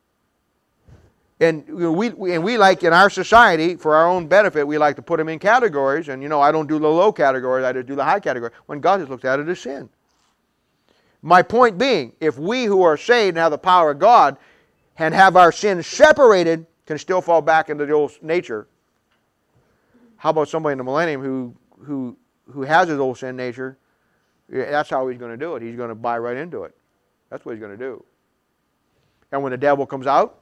And we, we, and we like in our society, for our own benefit, we like to put them in categories. And, you know, I don't do the low categories, I just do the high category. When God just looks at it as sin. My point being, if we who are saved and have the power of God and have our sins separated, can still fall back into the old nature, how about somebody in the millennium who, who, who has his old sin nature? That's how he's going to do it. He's going to buy right into it. That's what he's going to do. And when the devil comes out,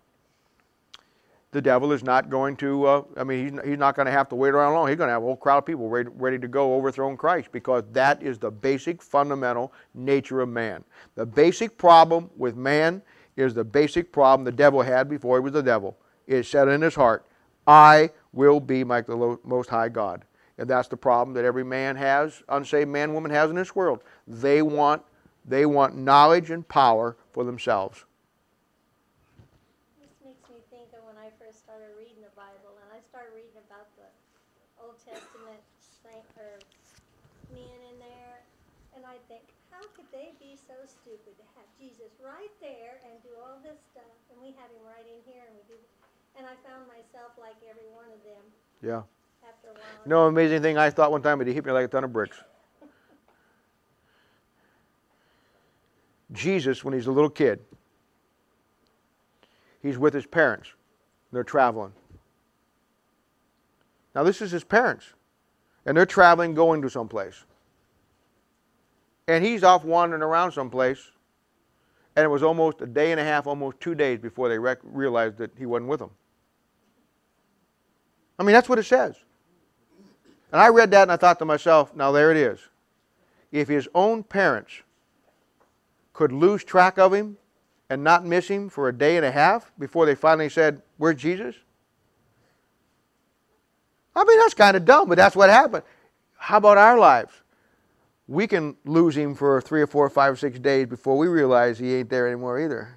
the devil is not going to, uh, I mean, he's, he's not going to have to wait around long. He's going to have a whole crowd of people ready, ready to go overthrow Christ, because that is the basic fundamental nature of man. The basic problem with man is the basic problem the devil had before he was the devil. It said in his heart, I will be like the Most High God. And that's the problem that every man has, unsaved man, woman has in this world. They want, they want knowledge and power for themselves. This makes me think of when I first started reading the Bible, and I started reading about the Old Testament saint or men in there, and I think, how could they be so stupid to have Jesus right there and do all this stuff, and we have him right in here, and we do, and I found myself like every one of them. Yeah. After a while. No amazing thing I thought one time, but he hit me like a ton of bricks. Jesus, when he's a little kid, he's with his parents. They're traveling. Now this is his parents. And they're traveling, going to someplace. And he's off wandering around someplace. And it was almost a day and a half, almost two days before they rec- realized that he wasn't with them. I mean, that's what it says. And I read that and I thought to myself, now there it is. If his own parents could lose track of him and not miss him for a day and a half before they finally said, where's Jesus? I mean, that's kind of dumb, but that's what happened. How about our lives? We can lose him for three or four or five or six days before we realize he ain't there anymore either.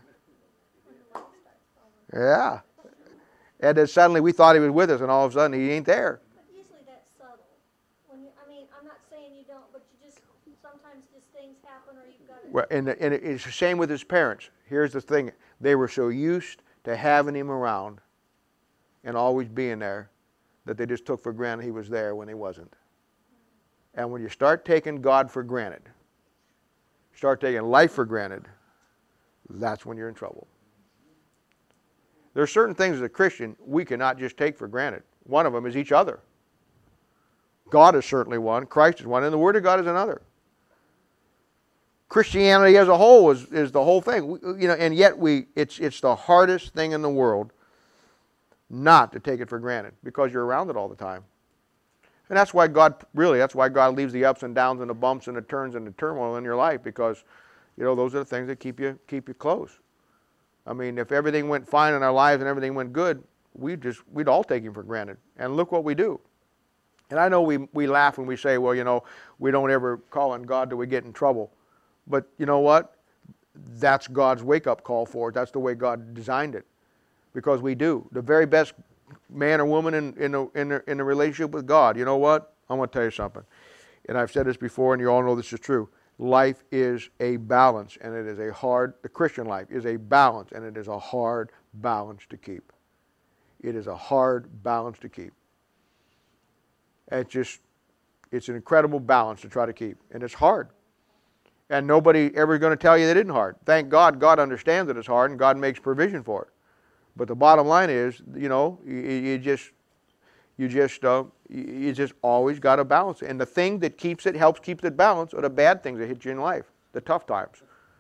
Yeah. And then suddenly we thought he was with us, and all of a sudden he ain't there. But usually that's subtle. When you, I mean, I'm not saying you don't, but you just, sometimes just things happen, or you've got to... Well, and, and it's the same with his parents. Here's the thing. They were so used to having him around and always being there that they just took for granted he was there when he wasn't. And when you start taking God for granted, start taking life for granted, that's when you're in trouble. There are certain things as a Christian we cannot just take for granted. One of them is each other. God is certainly one, Christ is one, and the Word of God is another. Christianity as a whole is, is the whole thing. We, you know, and yet we it's it's the hardest thing in the world not to take it for granted, because you're around it all the time. And that's why God, really, that's why God leaves the ups and downs and the bumps and the turns and the turmoil in your life, because, you know, those are the things that keep you keep you close. I mean, if everything went fine in our lives and everything went good, we'd just we'd all take him for granted. And look what we do. And I know we we laugh when we say, well, you know, we don't ever call on God till we get in trouble. But you know what? That's God's wake-up call for it. That's the way God designed it. Because we do. The very best man or woman in, in, a, in, a, in a relationship with God, you know what? I'm going to tell you something. And I've said this before, and you all know this is true. Life is a balance, and it is a hard, the Christian life is a balance, and it is a hard balance to keep. It is a hard balance to keep. It's just, it's an incredible balance to try to keep, and it's hard. And nobody ever is going to tell you that it isn't hard. Thank God, God understands that it's hard, and God makes provision for it. But the bottom line is, you know, you, you just, you just, uh, you just always got to balance it. And the thing that keeps it, helps keep it balanced, are the bad things that hit you in life, the tough times.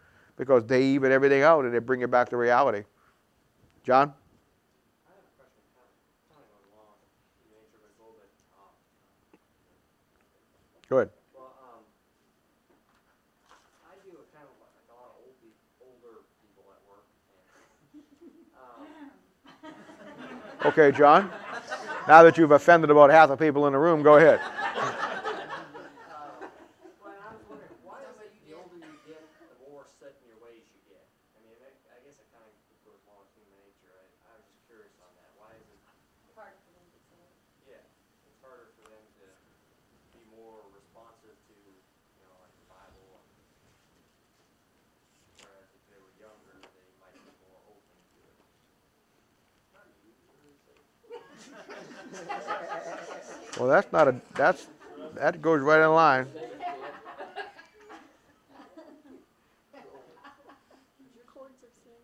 because they even everything out and they bring it back to reality. John? I have a question, kind of, kind of going along the nature of it a little bit. Um, Go ahead. well, um, I do a kind of like a lot of old people, older people at work. And, um, Okay, John. Now that you've offended about half the people in the room, go ahead. well, I was wondering, why is it the older you get, the more set in your ways you get? I mean, I, I guess it kind of goes along with human nature. I, I was just curious on that. Why is it? Hard for them to say. Yeah, it's harder for them to be more responsive to, you know, like the Bible. And, whereas if they were younger, they might be more open to it. Not you, really say. Well, that's not a, that's, that goes right in line. Chords of sin.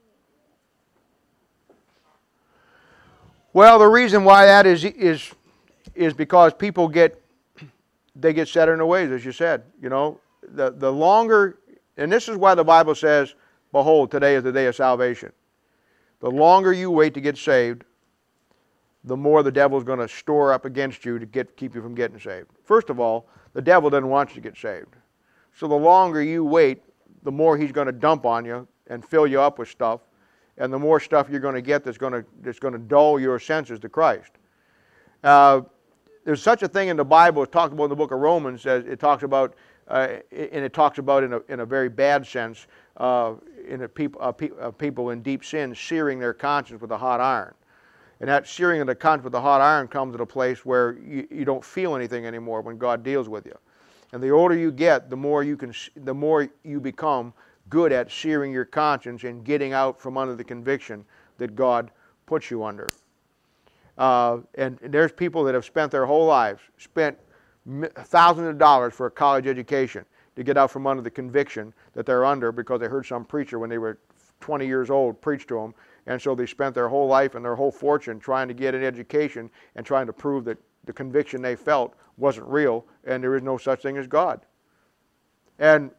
Well, the reason why that is is is because people get they get set in their ways, as you said. You know, the the longer, and this is why the Bible says, "Behold, today is the day of salvation." The longer you wait to get saved, the more the devil's going to store up against you to get keep you from getting saved. First of all, the devil doesn't want you to get saved. So the longer you wait, the more he's going to dump on you and fill you up with stuff, and the more stuff you're going to get that's going to that's going to dull your senses to Christ. Uh, there's such a thing in the Bible. It's talked about in the book of Romans. As it talks about, uh, and it talks about in a in a very bad sense, uh, in a people uh, pe- uh, people in deep sin searing their conscience with a hot iron. And that searing of the conscience with the hot iron comes at a place where you, you don't feel anything anymore when God deals with you. And the older you get, the more you can, the more you become good at searing your conscience and getting out from under the conviction that God puts you under. Uh, and there's people that have spent their whole lives, spent thousands of dollars for a college education to get out from under the conviction that they're under because they heard some preacher when they were twenty years old preach to them. And so they spent their whole life and their whole fortune trying to get an education and trying to prove that the conviction they felt wasn't real and there is no such thing as God. And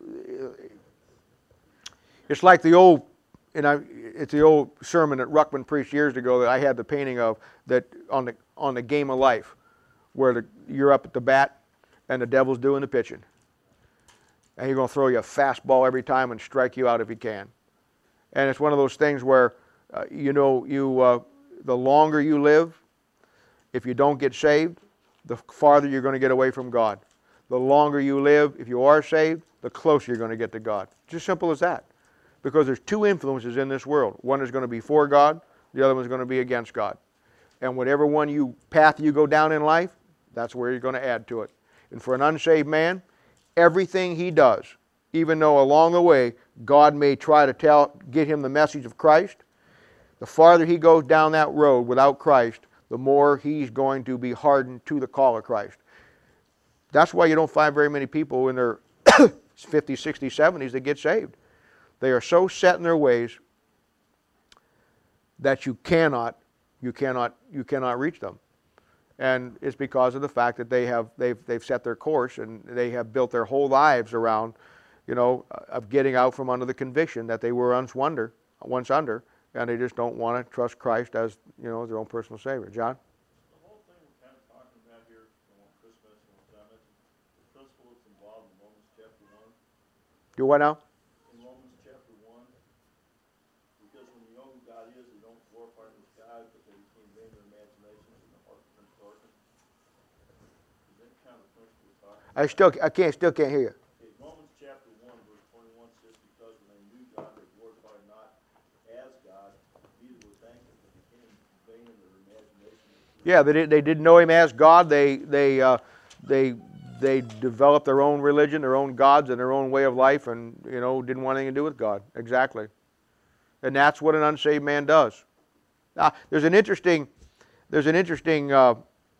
it's like the old, and I, it's the old sermon that Ruckman preached years ago that I had the painting of that on the on the game of life, where the, you're up at the bat and the devil's doing the pitching, and he's going to throw you a fastball every time and strike you out if he can. And it's one of those things where Uh, you know, you uh, the longer you live, if you don't get saved, the farther you're going to get away from God. The longer you live, if you are saved, the closer you're going to get to God. It's as simple as that. Because there's two influences in this world. One is going to be for God, the other one is going to be against God. And whatever one you path you go down in life, that's where you're going to add to it. And for an unsaved man, everything he does, even though along the way God may try to tell, get him the message of Christ, the farther he goes down that road without Christ, the more he's going to be hardened to the call of Christ. That's why you don't find very many people in their fifties, sixties, seventies that get saved. They are so set in their ways that you cannot, you cannot, you cannot reach them. And it's because of the fact that they have, they've, they've set their course and they have built their whole lives around, you know, of getting out from under the conviction that they were once under, once under. And they just don't want to trust Christ as, you know, their own personal Savior. John? The whole thing we're kind of talking about here on Christmas and Summit, the principle that's involved in Romans chapter one. Do what now? In Romans chapter one, because when you know who God is, you don't glorify him as God, but they became vain of imaginations and the heart becomes darkened. Is that kind of the principle we're talking about? I still, I can't, still can't hear you. Okay, Romans chapter one, verse twenty-one says, because when they knew God, they glorified not as God, neither were thankful, but became vain in their imagination. Yeah, they, did, they didn't know him as God. They, they, uh, they, they developed their own religion, their own gods, and their own way of life, and, you know, didn't want anything to do with God. Exactly. And that's what an unsaved man does. Now, there's an interesting, there's an interesting, uh,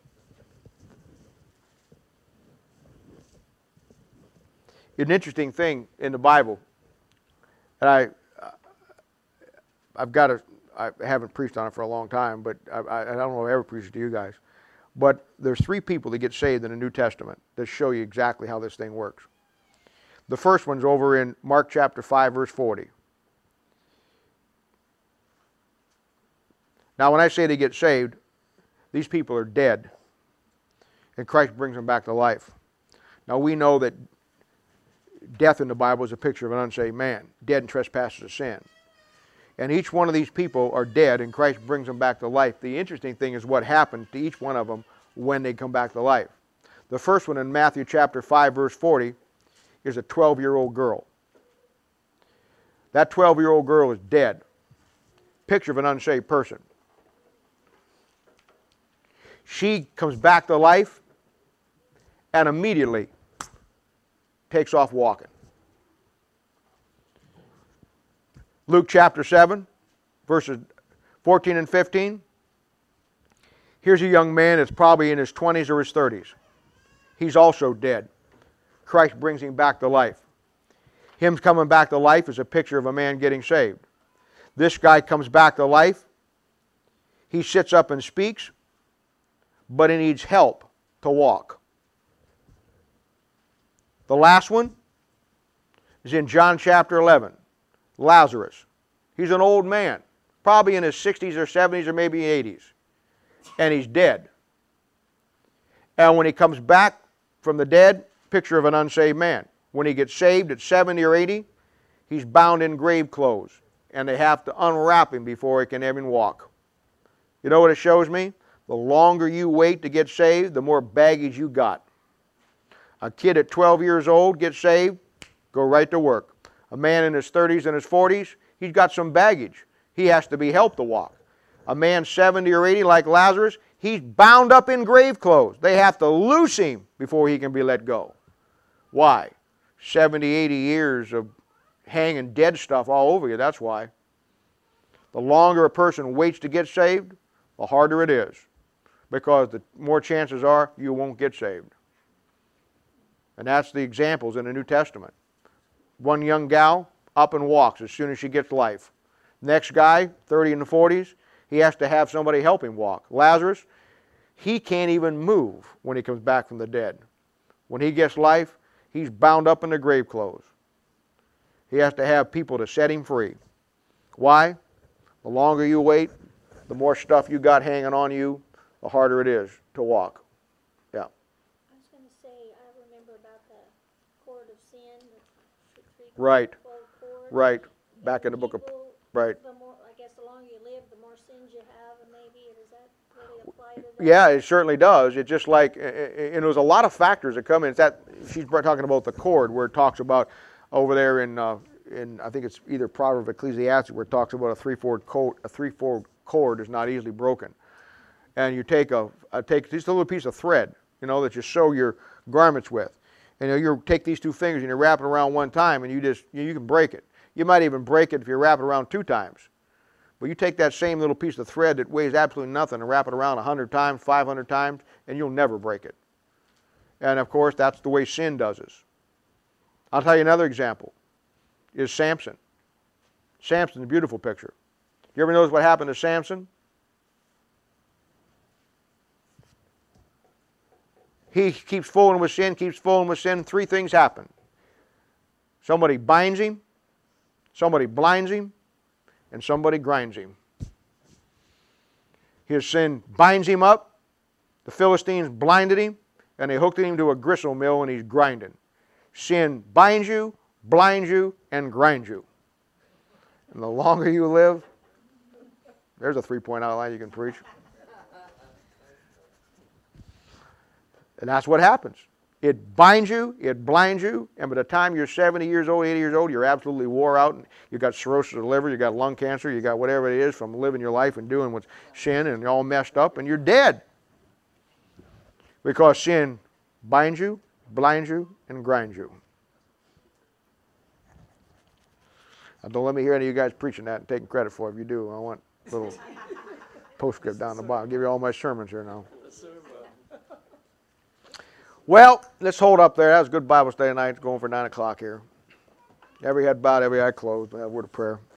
an interesting thing in the Bible, and I, I've got to, I haven't preached on it for a long time, but I, I don't know if I ever preached it to you guys. But there's three people that get saved in the New Testament that show you exactly how this thing works. The first one's over in Mark chapter five, verse forty. Now, when I say they get saved, these people are dead. And Christ brings them back to life. Now, we know that death in the Bible is a picture of an unsaved man, dead in trespasses of sin. And each one of these people are dead, and Christ brings them back to life. The interesting thing is what happens to each one of them when they come back to life. The first one in Matthew chapter five, verse forty, is a twelve-year-old girl. That twelve-year-old girl is dead. Picture of an unsaved person. She comes back to life and immediately takes off walking. Luke chapter seven, verses fourteen and fifteen. Here's a young man that's probably in his twenties or his thirties. He's also dead. Christ brings him back to life. Him coming back to life is a picture of a man getting saved. This guy comes back to life. He sits up and speaks, but he needs help to walk. The last one is in John chapter eleven. Lazarus. He's an old man, probably in his sixties or seventies or maybe eighties, and he's dead. And when he comes back from the dead, picture of an unsaved man. When he gets saved at seventy or eighty, he's bound in grave clothes, and they have to unwrap him before he can even walk. You know what it shows me? The longer you wait to get saved, the more baggage you got. A kid at twelve years old gets saved, go right to work. A man in his thirties and his forties, he's got some baggage. He has to be helped to walk. A man seventy or eighty like Lazarus, he's bound up in grave clothes. They have to loose him before he can be let go. Why? seventy, eighty years of hanging dead stuff all over you, that's why. The longer a person waits to get saved, the harder it is. Because the more chances are you won't get saved. And that's the examples in the New Testament. One young gal up and walks as soon as she gets life. Next guy, thirty in the forties, he has to have somebody help him walk. Lazarus, he can't even move when he comes back from the dead. When he gets life, he's bound up in the grave clothes. He has to have people to set him free. Why? The longer you wait, the more stuff you got hanging on you, the harder it is to walk. Yeah. I was going to say, I remember about the cord of sin. The three Right. cord. Right. Back in the book of... People, Right. The more, I guess the longer you live, the more sins you have, and maybe, does that really apply to that? Yeah, it certainly does. It's just like, and there's a lot of factors that come in. It's that, she's talking about the cord, where it talks about over there in, uh, in I think it's either Proverbs or Ecclesiastes, where it talks about a three-fold cord, a three-fold cord is not easily broken. And you take a, a take just a little piece of thread, you know, that you sew your garments with. And you, know, you take these two fingers and you wrap it around one time, and you just, you, you can break it. You might even break it if you wrap it around two times. But you take that same little piece of thread that weighs absolutely nothing and wrap it around a hundred times, five hundred times, and you'll never break it. And of course, that's the way sin does us. I'll tell you another example, is Samson. Samson's a beautiful picture. You ever notice what happened to Samson? He keeps fooling with sin, keeps fooling with sin. Three things happen. Somebody binds him, somebody blinds him, and somebody grinds him. His sin binds him up. The Philistines blinded him, and they hooked him to a gristle mill, and he's grinding. Sin binds you, blinds you, and grinds you. And the longer you live, there's a three-point outline you can preach. And that's what happens. It binds you, it blinds you, and by the time you're seventy years old, eighty years old, you're absolutely wore out. And you've got cirrhosis of the liver, you've got lung cancer, you've got whatever it is from living your life and doing what's sin, and you're all messed up, and you're dead. Because sin binds you, blinds you, and grinds you. Now, don't let me hear any of you guys preaching that and taking credit for it. If you do, I want a little postscript down the bottom. I'll give you all my sermons here now. Well, let's hold up there. That was a good Bible study tonight. It's going for nine o'clock here. Every head bowed, every eye closed. We'll have a word of prayer.